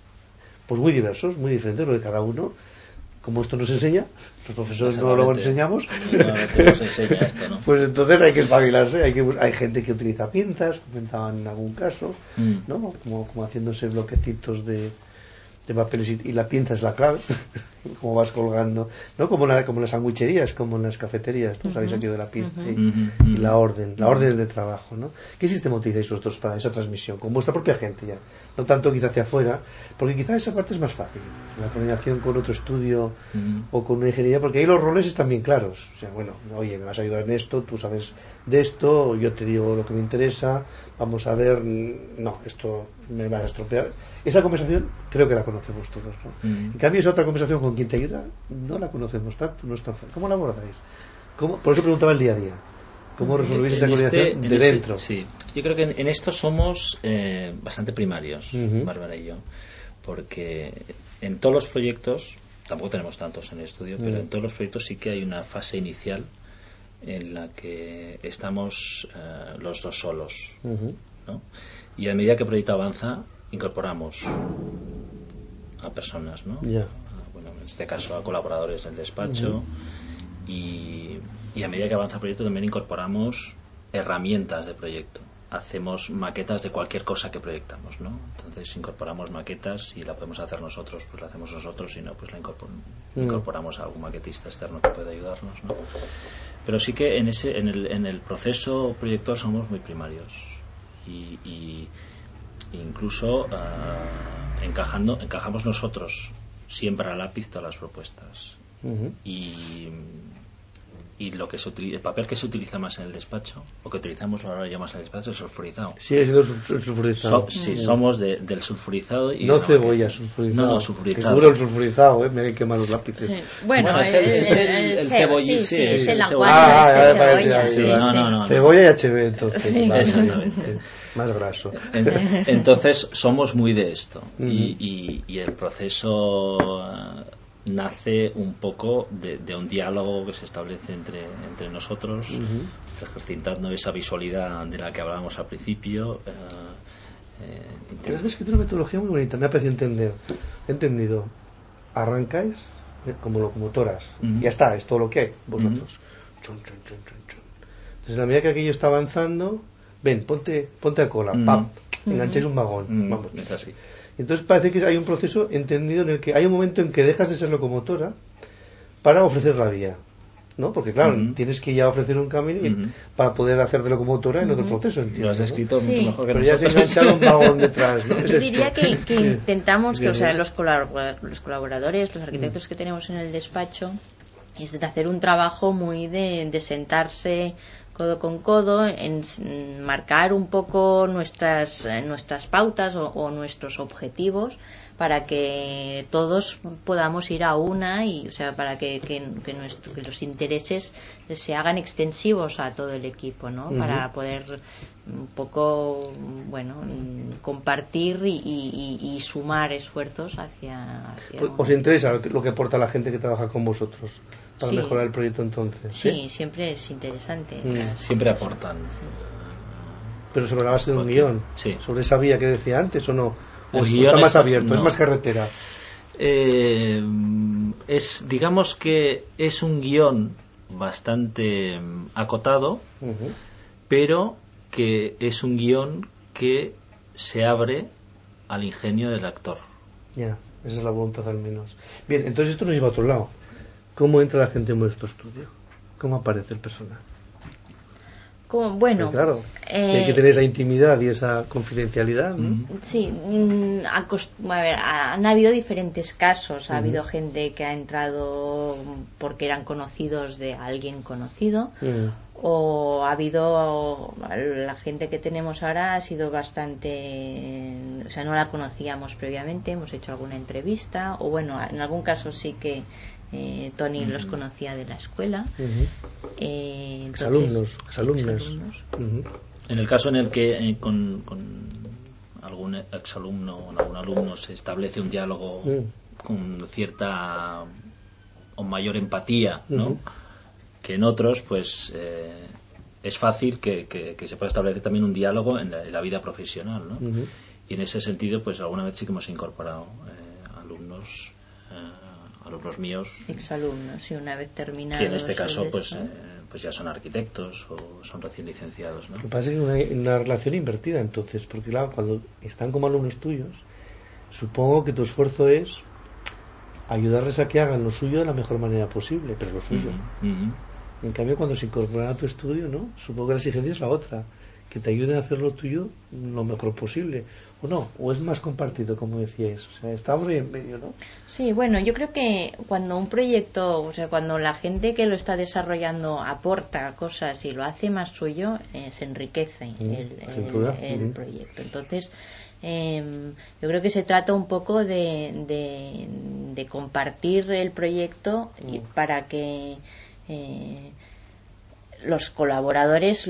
pues muy diversos, muy diferentes, lo de cada uno. Como esto nos enseña, los profesores no lo enseñamos, No, no te nos enseña esto, ¿no? pues entonces hay que espabilarse. Hay, que, hay gente que utiliza pinzas, comentaban en algún caso, Mm. ¿no? Como, como haciéndose bloquecitos de, de papeles y, y la pinza es la clave, como vas colgando, ¿no? Como, la, como las sandwicherías, como en las cafeterías, ¿no? Sabéis aquello de la pinza y, Ujú. y la orden, la orden de trabajo, ¿no? ¿Qué sistema utilizáis vosotros para esa transmisión? Con vuestra propia gente ya, no tanto quizá hacia afuera, porque quizá esa parte es más fácil, la coordinación con otro estudio Ujú. o con una ingeniería, porque ahí los roles están bien claros. O sea, bueno, oye, me vas a ayudar en esto, tú sabes de esto, yo te digo lo que me interesa, vamos a ver, no, esto me vas a estropear. Esa conversación creo que la conocemos todos, ¿no? Mm. En cambio, esa otra conversación con quien te ayuda, no la conocemos tanto, no es tan fácil. ¿Cómo la abordáis? ¿Cómo? Por eso preguntaba el día a día. ¿Cómo resolvéis esa En este- coordinación en de este- dentro? Sí, yo creo que en, en esto somos eh, bastante primarios, Ujú. Bárbara y yo, porque en todos los proyectos, tampoco tenemos tantos en el estudio, pero Mm. en todos los proyectos sí que hay una fase inicial en la que estamos eh, los dos solos, Ujú. ¿no? Y a medida que el proyecto avanza, incorporamos a personas, ¿no? Ya. A, bueno, en este caso a colaboradores del despacho. Y, y a medida que avanza el proyecto también incorporamos herramientas de proyecto. hacemos maquetas de cualquier cosa que proyectamos, ¿no? Entonces incorporamos maquetas y la podemos hacer nosotros, pues la hacemos nosotros, si no, pues la incorpor- mm. incorporamos a algún maquetista externo que pueda ayudarnos, ¿no? Pero sí que en ese en el, en el proceso proyector somos muy primarios y, y incluso uh, encajando encajamos nosotros siempre a lápiz todas las propuestas. Uh-huh. y y lo que se utiliza, el papel que se utiliza más en el despacho, o que utilizamos ahora ya más en el despacho, es sulfurizado. Sí, es el sulfurizado. So, sí, somos de, del sulfurizado y no cebolla, que, sulfurizado. No, no, sulfurizado. Seguro el sulfurizado, eh, me hay que quemar los lápices. Sí. Bueno, bueno, es el, es el, el, el cebollín, sí, sí, sí, es el aguante ah, de ah, cebolla. Sí, sí, no, no, no, cebolla y H B, entonces. Sí. Vale, exactamente. Más graso. Entonces, somos muy de esto. Uh-huh. y, y, y el proceso uh, nace un poco de, de un diálogo que se establece entre, entre nosotros, uh-huh. ejercitando esa visualidad de la que hablábamos al principio. Uh, eh, Pero has descrito una metodología muy bonita, me ha parecido entender. He entendido. Arrancáis eh, como locomotoras, uh-huh. ya está, es todo lo que hay, vosotros. Uh-huh. Chun, chun, chun, chun, chun. Entonces, a medida que aquello está avanzando, ven, ponte, ponte a cola, uh-huh. pam, uh-huh. engancháis un vagón, uh-huh. vamos. Es así. Entonces parece que hay un proceso entendido en el que hay un momento en que dejas de ser locomotora para ofrecer la vía, ¿no? Porque claro, uh-huh. tienes que ya ofrecer un camino y, uh-huh. para poder hacer de locomotora en uh-huh. otro proceso, entiendo. Lo has escrito ¿no? mucho sí. mejor que Pero nosotros. ya se engancharon un vagón detrás, ¿no? Yo diría que, que intentamos que, o sea, los, colabor- los colaboradores, los arquitectos uh-huh. que tenemos en el despacho, es de hacer un trabajo muy de, de sentarse codo con codo, en marcar un poco nuestras nuestras pautas o, o nuestros objetivos para que todos podamos ir a una y, o sea, para que, que, que, nuestro, que los intereses se hagan extensivos a todo el equipo, ¿no? Uh-huh. Para poder un poco, bueno, compartir y, y, y sumar esfuerzos hacia... hacia ¿Os un... interesa lo que, lo que aporta la gente que trabaja con vosotros para sí. mejorar el proyecto entonces? Sí, ¿sí? Siempre es interesante. Mm. Siempre aportan. Pero sobre la base de un Porque, guión, sí. sobre esa vía que decía antes, ¿o no? ¿O el está más es, abierto, no. es más carretera? Eh, es, digamos que es un guión bastante acotado, uh-huh. pero que es un guión que se abre al ingenio del actor. Ya, esa es la voluntad al menos. Bien, entonces esto nos lleva a otro lado. ¿Cómo entra la gente en vuestro estudio? ¿Cómo aparece el personaje? Como, bueno, pues claro, eh, si hay que tener esa intimidad y esa confidencialidad, ¿no? Sí, mm, acost- a ver, han habido diferentes casos. Ha uh-huh. habido gente que ha entrado porque eran conocidos de alguien conocido, uh-huh. o ha habido la gente que tenemos ahora ha sido bastante, o sea, no la conocíamos previamente, hemos hecho alguna entrevista, o bueno, en algún caso sí que Eh, Tony uh-huh. los conocía de la escuela. Uh-huh. eh, entonces, exalumnos, exalumnos. exalumnos. Uh-huh. En el caso en el que eh, con, con algún exalumno o algún alumno se establece un diálogo uh-huh. con cierta o mayor empatía, ¿no? Uh-huh. que en otros, pues eh, es fácil que, que, que se pueda establecer también un diálogo en la, en la vida profesional, ¿no? Uh-huh. Y en ese sentido, pues alguna vez sí que hemos incorporado eh, alumnos alumnos míos, exalumnos, y una vez terminados, que en este caso pues, eh, pues ya son arquitectos o son recién licenciados, ¿no? Lo que pasa es que es una, una relación invertida entonces, porque claro, cuando están como alumnos tuyos, supongo que tu esfuerzo es ayudarles a que hagan lo suyo de la mejor manera posible, pero lo suyo. Uh-huh. Uh-huh. En cambio, cuando se incorporan a tu estudio, ¿no? Supongo que la exigencia es la otra, que te ayuden a hacer lo tuyo lo mejor posible. ¿O no? ¿O es más compartido, como decíais? O sea, estamos ahí en medio, ¿no? Sí, bueno, yo creo que cuando un proyecto, o sea, cuando la gente que lo está desarrollando aporta cosas y lo hace más suyo, eh, se enriquece mm, el, el, el mm. proyecto. Entonces, eh, yo creo que se trata un poco de, de, de compartir el proyecto mm. y para que... Eh, los colaboradores,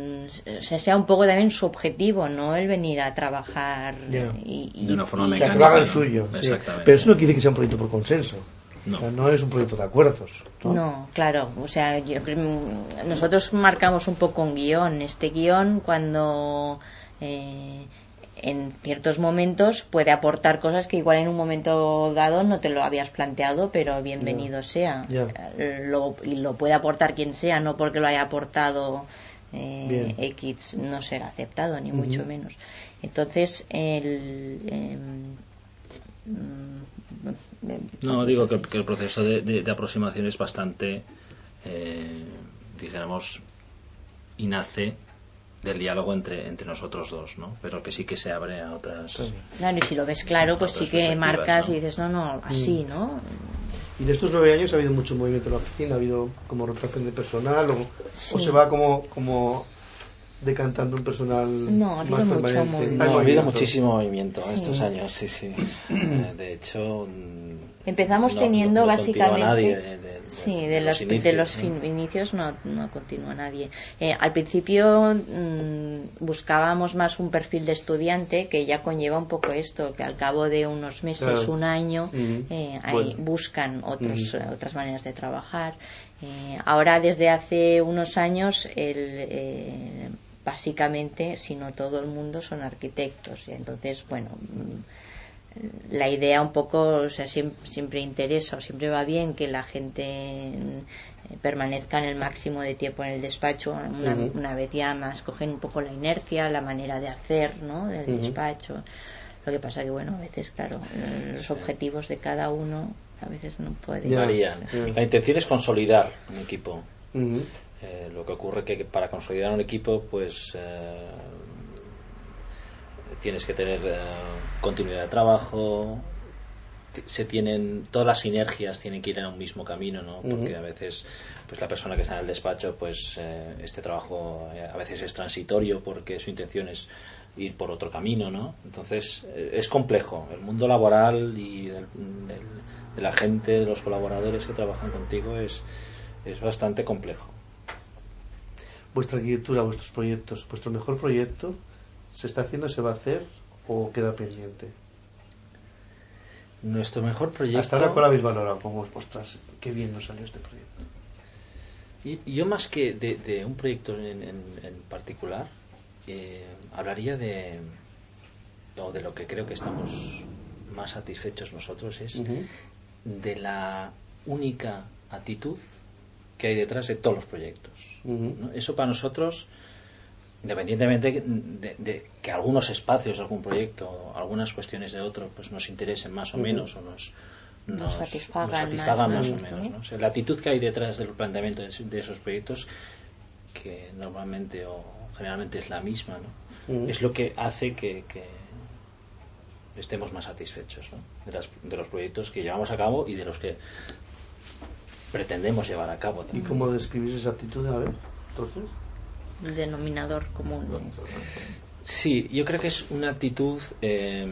o sea, sea un poco también su objetivo, no el venir a trabajar yeah. y, y de una forma y mecánica, que lo hagan suyo, sí. Pero eso no quiere decir que sea un proyecto por consenso. No. O sea, no es un proyecto de acuerdos, ¿no? No, claro, o sea, yo, nosotros marcamos un poco un guión. Este guión, cuando eh, en ciertos momentos puede aportar cosas que igual en un momento dado no te lo habías planteado, pero bienvenido yeah. sea. Yeah. Lo, y lo puede aportar quien sea, no porque lo haya aportado eh, X no será aceptado, ni uh-huh. mucho menos. Entonces, el... Eh, no, digo que, que el proceso de, de, de aproximación es bastante, eh, dijéramos, y nace del diálogo entre entre nosotros dos, ¿no? Pero que sí que se abre a otras. Claro, y si lo ves claro, pues sí que marcas, ¿no? Y dices, no, no, así, ¿no? Y de estos nueve años ha habido mucho movimiento en la oficina, ha habido como rotación de personal, o, sí. o se va como como decantando un personal no, más permanente. No, ha habido muchísimo movimiento sí. estos años, sí, sí. De hecho, empezamos no, teniendo no, no básicamente nadie de, de, sí, de, de los, los inicios, de los ¿no? inicios no, no continúa nadie. Eh, al principio mmm, buscábamos más un perfil de estudiante que ya conlleva un poco esto, que al cabo de unos meses, claro. un año, uh-huh. eh, ahí bueno. buscan otros, uh-huh. otras maneras de trabajar. Eh, ahora, desde hace unos años, el eh, básicamente, si no todo el mundo, son arquitectos. Y entonces, bueno, la idea un poco, o sea, siempre, siempre interesa o siempre va bien que la gente permanezca en el máximo de tiempo en el despacho. Una, uh-huh. una vez ya más cogen un poco la inercia, la manera de hacer, ¿no? del uh-huh. despacho. Lo que pasa que, bueno, a veces, claro, los objetivos de cada uno a veces no pueden. Varían. La intención es consolidar un equipo. Uh-huh. Eh, lo que ocurre que para consolidar un equipo pues eh, tienes que tener eh, continuidad de trabajo, t- se tienen todas las sinergias tienen que ir en un mismo camino, ¿no? Porque uh-huh. a veces pues la persona que está en el despacho pues eh, este trabajo eh, a veces es transitorio porque su intención es ir por otro camino, ¿no? Entonces eh, es complejo el mundo laboral y del, del, de la gente, de los colaboradores que trabajan contigo es, es bastante complejo. Vuestra arquitectura, vuestros proyectos, vuestro mejor proyecto, ¿se está haciendo, se va a hacer o queda pendiente? Nuestro mejor proyecto. Hasta ahora, ¿cuál habéis valorado? Como ostras, qué bien nos salió este proyecto. Y, yo más que de, de un proyecto en, en, en particular, eh, hablaría de o de lo que creo que estamos más satisfechos nosotros es uh-huh. de la única actitud que hay detrás de todos los proyectos. Uh-huh. ¿no? Eso para nosotros, independientemente de, de, de que algunos espacios de algún proyecto, algunas cuestiones de otro, pues nos interesen más o uh-huh. menos o nos, nos, nos satisfagan, nos satisfagan más, más, más o menos. ¿no? O sea, la actitud que hay detrás del planteamiento de, de esos proyectos, que normalmente o generalmente es la misma, ¿no? Uh-huh. Es lo que hace que, que estemos más satisfechos, ¿no? de, las, de los proyectos que llevamos a cabo y de los que pretendemos llevar a cabo también. ¿Y cómo describís esa actitud? A ver, entonces. El denominador común. Sí, yo creo que es una actitud eh,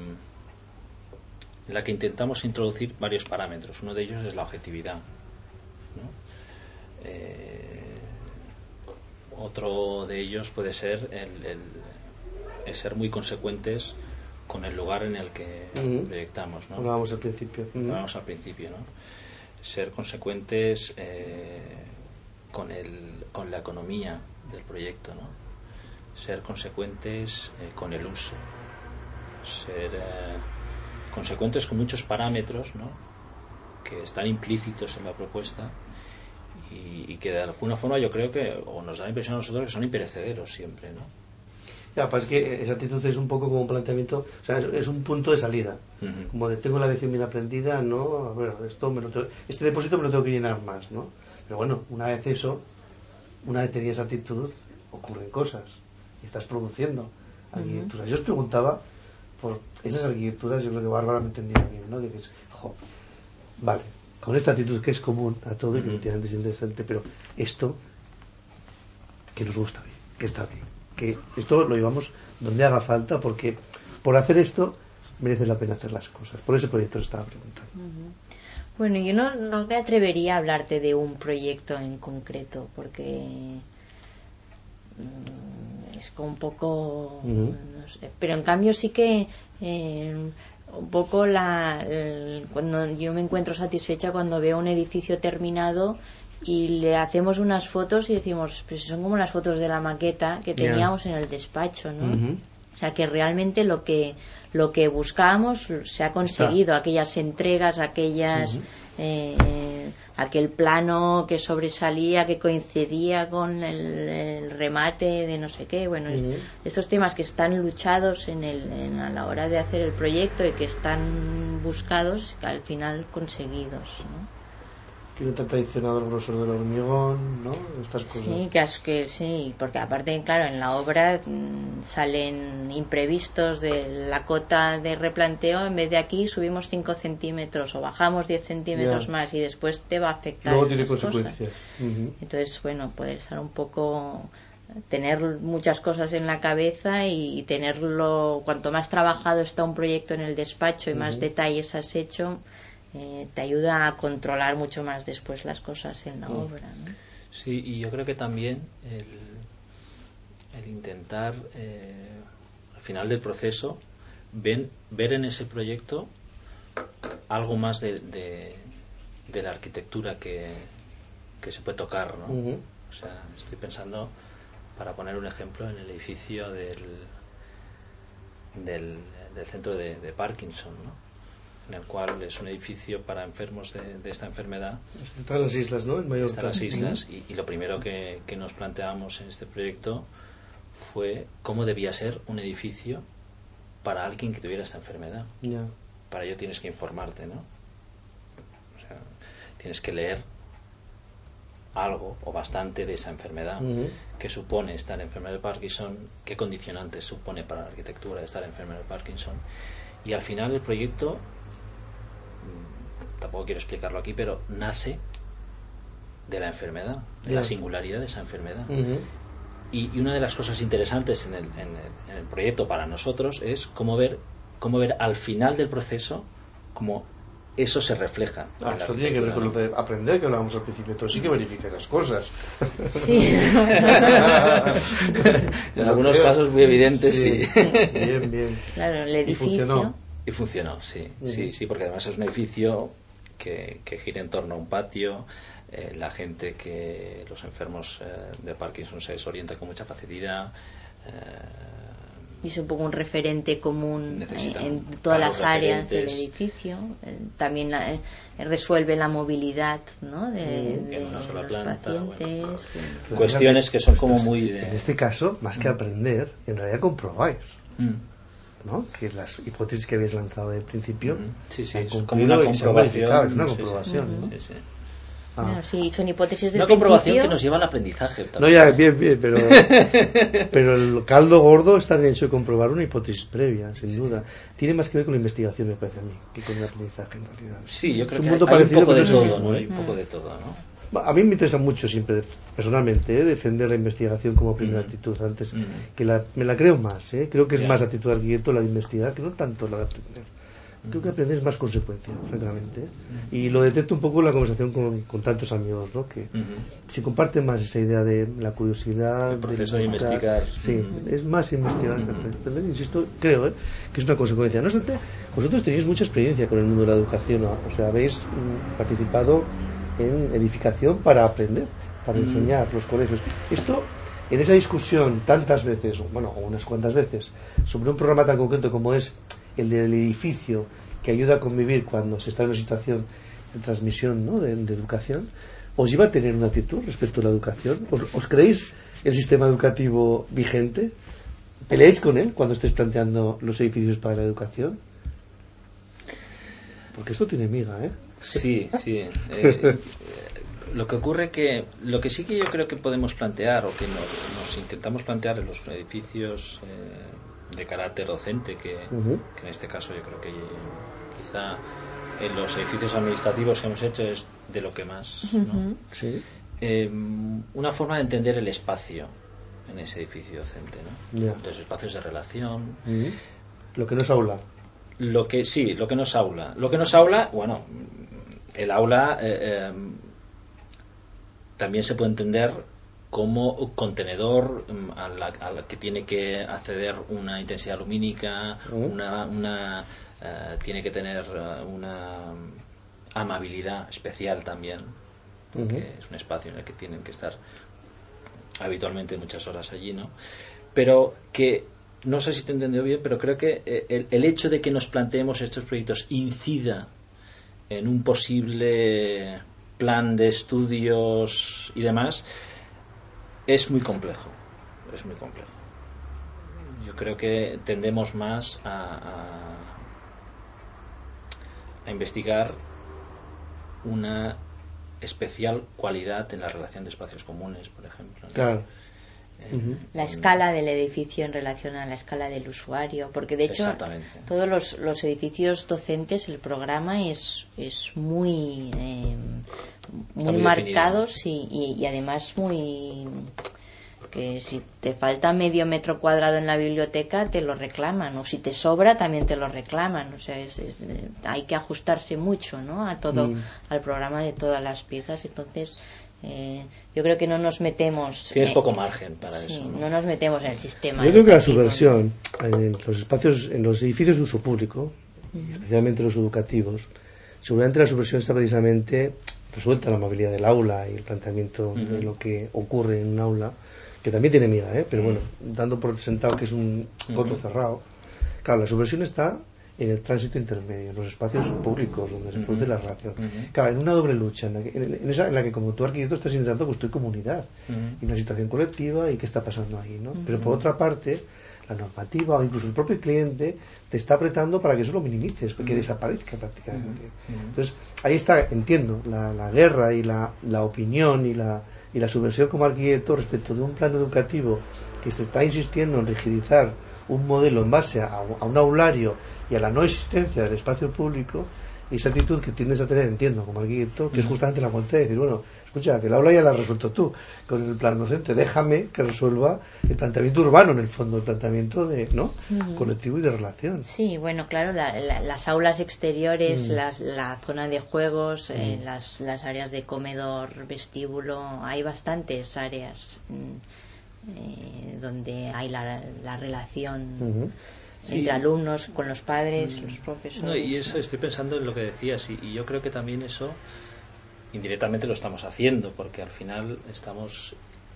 en la que intentamos introducir varios parámetros. Uno de ellos es la objetividad, ¿no? Eh, otro de ellos puede ser el, el, el ser muy consecuentes con el lugar en el que uh-huh. proyectamos, ¿no? Hablábamos al principio. Uh-huh. Hablábamos al principio, ¿no? Ser consecuentes eh, con el con la economía del proyecto, ¿no? Ser consecuentes eh, con el uso, ser eh, consecuentes con muchos parámetros, ¿no? Que están implícitos en la propuesta y, y que de alguna forma yo creo que, o nos da la impresión a nosotros, que son imperecederos siempre, ¿no? Ya, pues es que esa actitud es un poco como un planteamiento, o sea, es, es un punto de salida, uh-huh. como de tengo la lección bien aprendida, ¿no? A ver, esto me lo tengo, este depósito me lo tengo que llenar más, ¿no? Pero bueno, una vez eso, una vez tenías esa actitud, ocurren cosas, y estás produciendo arquitecturas. Uh-huh. Yo os preguntaba por esas arquitecturas, yo creo que Bárbara me entendía bien, ¿no? Que dices, jo, vale, con esta actitud que es común a todo y que efectivamente uh-huh. es interesante, pero esto que nos gusta bien, que está bien, que esto lo llevamos donde haga falta, porque por hacer esto merece la pena hacer las cosas. Por ese proyecto le estaba preguntando. Uh-huh. Bueno, yo no, no me atrevería a hablarte de un proyecto en concreto, porque mm, es como un poco uh-huh. no sé, pero en cambio sí que eh, un poco la el, cuando yo me encuentro satisfecha cuando veo un edificio terminado y le hacemos unas fotos y decimos, pues son como las fotos de la maqueta que teníamos yeah. en el despacho, ¿no? Uh-huh. O sea, que realmente lo que lo que buscábamos se ha conseguido, ah. aquellas entregas, aquellas uh-huh. eh, aquel plano que sobresalía, que coincidía con el, el remate de no sé qué. Bueno, uh-huh. es, estos temas que están luchados en el, en, a la hora de hacer el proyecto y que están buscados, al final conseguidos, ¿no? Que no te ha traicionado el grosor del hormigón, ¿no? Estas cosas. Sí, que, que sí, porque aparte, claro, en la obra mmm, salen imprevistos de la cota de replanteo. En vez de aquí subimos cinco centímetros o bajamos diez centímetros yeah. más, y después te va a afectar. Luego tiene consecuencias. Uh-huh. Entonces, bueno, poder estar un poco, tener muchas cosas en la cabeza y tenerlo, cuanto más trabajado está un proyecto en el despacho y uh-huh. más detalles has hecho, Eh, te ayuda a controlar mucho más después las cosas en la mm. obra, ¿no? Sí, y yo creo que también el, el intentar eh, al final del proceso ven, ver en ese proyecto algo más de, de, de la arquitectura que, que se puede tocar, ¿no? Uh-huh. O sea, estoy pensando, para poner un ejemplo, en el edificio del del, del centro de, de Parkinson, ¿no? En el cual es un edificio para enfermos de, de esta enfermedad. Está en las islas, ¿no? En Mallorca. Está en las islas, uh-huh. y, y lo primero que, que nos planteamos en este proyecto fue cómo debía ser un edificio para alguien que tuviera esta enfermedad. Yeah. Para ello tienes que informarte, ¿no? O sea, tienes que leer algo o bastante de esa enfermedad, uh-huh. qué supone estar enfermo de Parkinson, qué condicionantes supone para la arquitectura estar enfermo de Parkinson. Y al final el proyecto, tampoco quiero explicarlo aquí, pero nace de la enfermedad, de yeah. la singularidad de esa enfermedad. Uh-huh. Y, y una de las cosas interesantes en el, en, el, en el proyecto para nosotros es cómo ver, cómo ver al final del proceso cómo eso se refleja. Ah, eso tiene que ver con lo de aprender, que hablábamos al principio. Entonces sí que verifica las cosas. Sí. En algunos creo. casos muy evidentes, sí. sí. Bien, bien. Claro, el edificio. Y funcionó. Y funcionó, sí, uh-huh. sí, sí, porque además es un edificio que, que gira en torno a un patio. Eh, la gente que los enfermos eh, de Parkinson se desorienta con mucha facilidad. Eh, y es un poco un referente común eh, en todas las áreas del edificio. Eh, también eh, resuelve la movilidad, ¿no? de, mm, de en una sola los planta, pacientes. Bueno, sí. Cuestiones que son como muy de... En este caso, más que aprender, en realidad comprobáis. Mm. ¿No? Que las hipótesis que habéis lanzado del principio mm-hmm. sí, sí, es como una comprobación, es una comprobación, sí, sí. ¿no? Sí, sí. Ah. Claro, sí, son hipótesis del una comprobación principio. Que nos lleva al aprendizaje también. No, ya, bien, bien, pero pero el caldo gordo está en el hecho de comprobar una hipótesis previa, sin sí. duda. Tiene más que ver con la investigación, me parece a mí, que con el aprendizaje en realidad. Sí, yo creo que hay, hay un poco de todo, ¿no? Hay un poco de todo, ¿no? A mí me interesa mucho siempre, personalmente, ¿eh? defender la investigación como primera mm. actitud. Antes mm. que la, me la creo más, ¿eh? Creo que es yeah. más actitud de arquitecto la de investigar que no tanto la de aprender. Mm. Creo que aprender es más consecuencia, francamente. ¿eh? Mm. Y lo detecto un poco en la conversación con, con tantos amigos, ¿no? Que mm-hmm. se comparte más esa idea de la curiosidad. El proceso de, de investigar. Sí, mm-hmm. es más investigar. Mm-hmm. Aprender, insisto, creo ¿eh? que es una consecuencia. No obstante, vosotros tenéis mucha experiencia con el mundo de la educación, ¿no? O sea, habéis mm, participado en edificación para aprender, para mm. enseñar los colegios. Esto, en esa discusión tantas veces, bueno, unas cuantas veces, sobre un programa tan concreto como es el del edificio, que ayuda a convivir cuando se está en una situación de transmisión, ¿no? de, de educación, ¿os lleva a tener una actitud respecto a la educación? ¿Os, os creéis el sistema educativo vigente? ¿Peleáis con él cuando estáis planteando los edificios para la educación? Porque esto tiene miga, ¿eh? Sí, sí. Eh, lo que ocurre que lo que sí que yo creo que podemos plantear o que nos, nos intentamos plantear en los edificios eh, de carácter docente, que, uh-huh. que en este caso yo creo que quizá en los edificios administrativos que hemos hecho es de lo que más, ¿no? Uh-huh. Sí. Eh, una forma de entender el espacio en ese edificio docente, ¿no? Yeah. Los espacios de relación. Uh-huh. Lo que no es aula. Lo que sí, lo que nos aula. Lo que nos aula, bueno, el aula eh, eh, también se puede entender como contenedor a la, a la que tiene que acceder una intensidad lumínica, uh-huh. una, una eh, tiene que tener una amabilidad especial también, porque uh-huh. es un espacio en el que tienen que estar habitualmente muchas horas allí, ¿no? Pero que no sé si te he entendido bien, pero creo que el, el hecho de que nos planteemos estos proyectos incida en un posible plan de estudios y demás, es muy complejo, es muy complejo. Yo creo que tendemos más a, a, a investigar una especial cualidad en la relación de espacios comunes, por ejemplo, ¿no? Claro. Uh-huh. La escala del edificio en relación a la escala del usuario, porque de hecho todos los, los edificios docentes, el programa es es muy eh, muy, muy marcados y, y, y además muy que si te falta medio metro cuadrado en la biblioteca te lo reclaman, o si te sobra también te lo reclaman, o sea es, es, hay que ajustarse mucho, ¿no? A todo, mm. al programa de todas las piezas. Entonces Eh, yo creo que no nos metemos. Tienes eh, poco margen para sí, eso. ¿no? no nos metemos en el sistema. Yo creo que la subversión en los espacios, en los edificios de uso público, uh-huh. especialmente los educativos, seguramente la subversión está precisamente resuelta la movilidad del aula y el planteamiento uh-huh. de lo que ocurre en un aula, que también tiene miga, ¿eh? pero bueno, dando por sentado que es un coto uh-huh. cerrado. Claro, la subversión está en el tránsito intermedio, en los espacios públicos donde se produce uh-huh. la relación. Uh-huh. Claro, en una doble lucha, en la que, en, en esa en la que como tú arquitecto estás intentando construir comunidad uh-huh. y una situación colectiva y qué está pasando ahí, ¿no? Uh-huh. Pero por otra parte, la normativa o incluso el propio cliente te está apretando para que eso lo minimices, que uh-huh. desaparezca prácticamente. Uh-huh. Entonces, ahí está, entiendo, la, la guerra y la, la opinión y la, y la subversión como arquitecto respecto de un plan educativo que se está insistiendo en rigidizar un modelo en base a, a un aulario y a la no existencia del espacio público, y esa actitud que tiendes a tener, entiendo, como arquitecto, que uh-huh. es justamente la cuenta de decir, bueno, escucha, que el aula ya la has resuelto tú con el plan docente, déjame que resuelva el planteamiento urbano, en el fondo, el planteamiento de no uh-huh. colectivo y de relación. Sí, bueno, claro, la, la, las aulas exteriores, uh-huh. las, la zona de juegos, uh-huh. eh, las, las áreas de comedor, vestíbulo, hay bastantes áreas eh, donde hay la, la relación uh-huh. entre sí. alumnos con los padres, mm. los profesores. No, y eso estoy pensando en lo que decías, y, y yo creo que también eso indirectamente lo estamos haciendo, porque al final estamos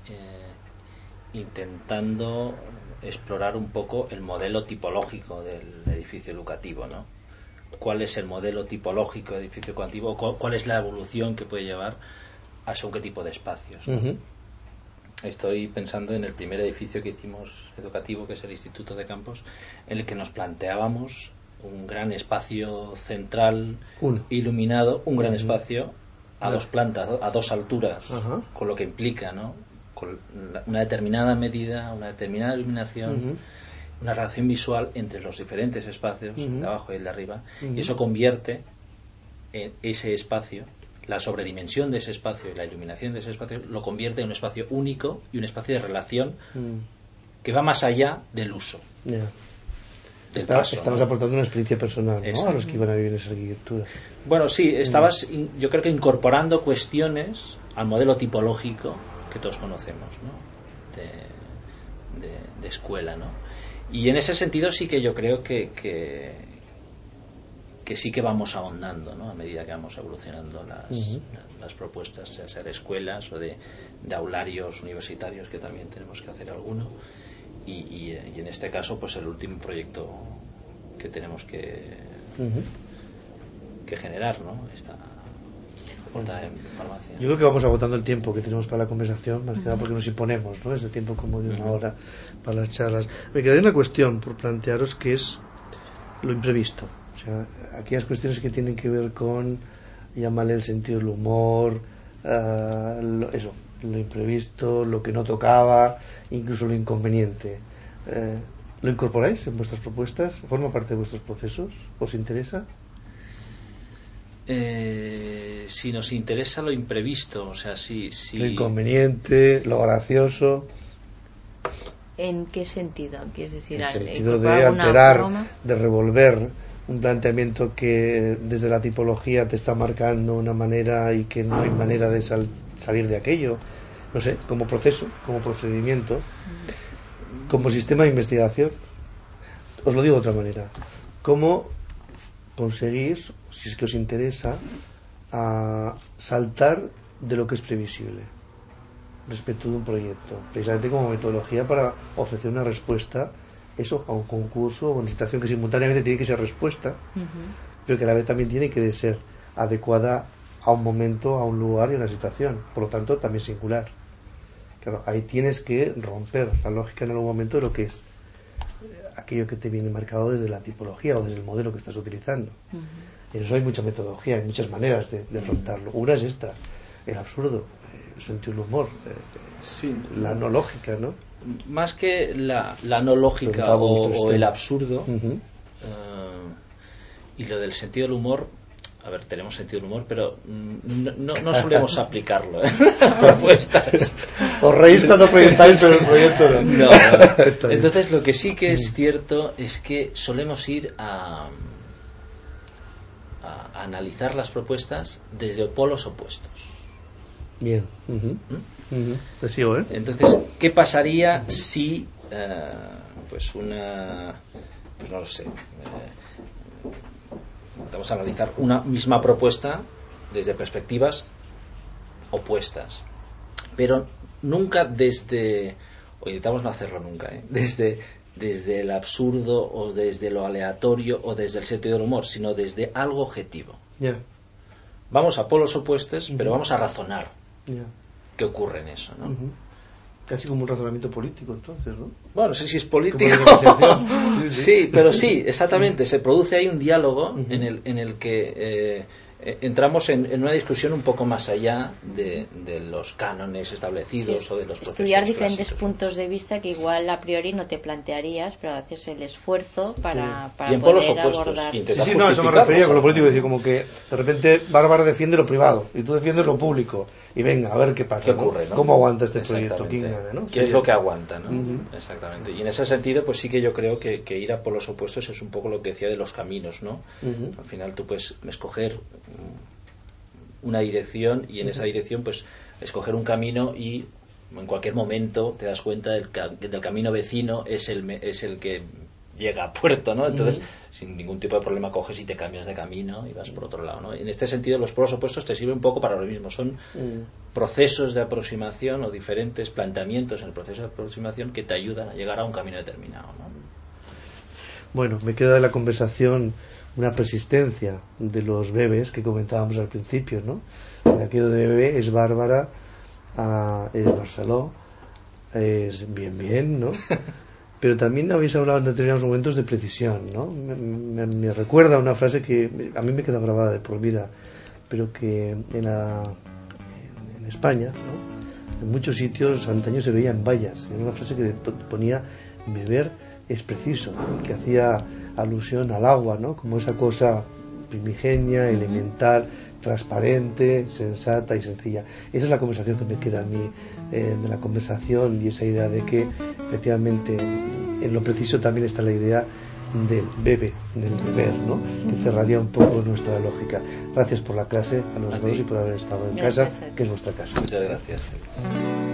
eh, intentando explorar un poco el modelo tipológico del edificio educativo, ¿no? ¿Cuál es el modelo tipológico del edificio educativo? ¿Cuál, cuál es la evolución que puede llevar a según qué tipo de espacios, ¿no? Uh-huh. Estoy pensando en el primer edificio que hicimos educativo, que es el Instituto de Campos, en el que nos planteábamos un gran espacio central Uno. iluminado, un gran uh-huh. espacio a uh-huh. dos plantas, a dos alturas, uh-huh. con lo que implica, ¿no? Con una determinada medida, una determinada iluminación, uh-huh. una relación visual entre los diferentes espacios, uh-huh. de abajo y el de arriba, uh-huh. y eso convierte en ese espacio, la sobredimensión de ese espacio y la iluminación de ese espacio lo convierte en un espacio único y un espacio de relación mm. que va más allá del uso. Yeah. Del Está, paso, estamos ¿no? aportando una experiencia personal, ¿no? A los que iban a vivir en esa arquitectura. Bueno, sí, estabas in, yo creo que incorporando cuestiones al modelo tipológico que todos conocemos, ¿no? de, de, de escuela, ¿no? Y en ese sentido sí que yo creo que, que que sí que vamos ahondando, ¿no? A medida que vamos evolucionando las, uh-huh. las, las propuestas, ya sea de escuelas o de, de aularios universitarios, que también tenemos que hacer alguno, y, y, y en este caso pues el último proyecto que tenemos que uh-huh. que generar, ¿no? Esta facultad de farmacia. Yo creo que vamos agotando el tiempo que tenemos para la conversación, más que nada porque nos imponemos, ¿no? Ese tiempo como de una uh-huh. hora para las charlas. Me quedaría una cuestión por plantearos, que es lo imprevisto. O sea, aquellas cuestiones que tienen que ver con, llámale el sentido del humor, uh, lo, eso, lo imprevisto, lo que no tocaba, incluso lo inconveniente. Uh, ¿Lo incorporáis en vuestras propuestas? ¿Forma parte de vuestros procesos? ¿Os interesa? Eh, si nos interesa lo imprevisto, o sea, si, si... Lo inconveniente, lo gracioso. ¿En qué sentido? ¿Quieres decir? En el sentido de alterar, broma? de revolver un planteamiento que desde la tipología te está marcando una manera y que no hay manera de sal- salir de aquello, no sé, como proceso, como procedimiento, como sistema de investigación. Os lo digo de otra manera: ¿cómo conseguís, si es que os interesa, a saltar de lo que es previsible respecto de un proyecto, precisamente como metodología para ofrecer una respuesta, eso, a un concurso o una situación que simultáneamente tiene que ser respuesta, uh-huh. pero que a la vez también tiene que ser adecuada a un momento, a un lugar y a una situación, por lo tanto también singular. Claro, ahí tienes que romper la lógica en algún momento de lo que es aquello que te viene marcado desde la tipología o desde el modelo que estás utilizando. Uh-huh. En eso hay mucha metodología, hay muchas maneras de, de afrontarlo. Una es esta, el absurdo, el sentido del humor, eh, sí. la no lógica, ¿no? Más que la, la no lógica o, o el absurdo, uh-huh. uh, y lo del sentido del humor, a ver, tenemos sentido del humor, pero no, no, no solemos aplicarlo en las propuestas. Os reís cuando proyectáis, pero el proyecto no. No, no. Entonces, lo que sí que es cierto es que solemos ir a, a, a analizar las propuestas desde polos opuestos. Bien. Uh-huh. ¿Mm? Uh-huh. Te sigo, ¿eh? Entonces, ¿qué pasaría si, uh, pues una, pues no lo sé, eh, vamos a analizar una misma propuesta desde perspectivas opuestas, pero nunca desde, o intentamos no hacerlo nunca, ¿eh? desde, desde el absurdo o desde lo aleatorio o desde el sentido del humor, sino desde algo objetivo. Yeah. Vamos a polos opuestos, uh-huh. pero vamos a razonar yeah. qué ocurre en eso, ¿no? Uh-huh. Casi como un razonamiento político, entonces, ¿no? Bueno, no sé si es político. sí, sí. sí, pero sí, exactamente. Se produce ahí un diálogo uh-huh. en el en el que eh, entramos en, en una discusión un poco más allá de, de los cánones establecidos sí, o de los procesos estudiar diferentes clásicos. Puntos de vista que igual a priori no te plantearías, pero haces el esfuerzo para, sí. para y en poder polos opuestos, abordar. Sí, sí, no, eso me refería con lo político, decir como que de repente Bárbara defiende lo privado y tú defiendes lo público y venga, a ver qué pasa, ¿qué ocurre, ¿no? ¿Cómo aguanta este proyecto? ¿Quién gana, no? ¿Qué sí, es ya. lo que aguanta, no? Uh-huh. Exactamente. Y en ese sentido, pues sí que yo creo que, que ir a polos opuestos es un poco lo que decía de los caminos, ¿no? Uh-huh. Al final tú puedes escoger una dirección y en uh-huh. esa dirección pues escoger un camino y en cualquier momento te das cuenta del, del camino vecino es el es el que llega a puerto, ¿no? Entonces uh-huh. sin ningún tipo de problema coges y te cambias de camino y vas por otro lado, ¿no? En este sentido los polos opuestos te sirven un poco para lo mismo, son uh-huh. procesos de aproximación o diferentes planteamientos en el proceso de aproximación que te ayudan a llegar a un camino determinado, ¿no? Bueno, me queda de la conversación una persistencia de los bebés que comentábamos al principio, ¿no? Aquello de bebé es Bárbara, uh, es Barceló, es bien bien, ¿no? Pero también habéis hablado en determinados momentos de precisión, ¿no? Me, me, me recuerda una frase que a mí me queda grabada de por vida, pero que en, la, en, en España, ¿no? En muchos sitios antaño se veía en vallas, era una frase que ponía beber es preciso, ¿no? Que hacía alusión al agua, ¿no? Como esa cosa primigenia, elemental, transparente, sensata y sencilla. Esa es la conversación que me queda a mí eh, de la conversación y esa idea de que efectivamente en lo preciso también está la idea del bebe, del beber, ¿no? Que cerraría un poco nuestra lógica. Gracias por la clase a los dos y por haber estado en casa, que es vuestra casa. Muchas gracias.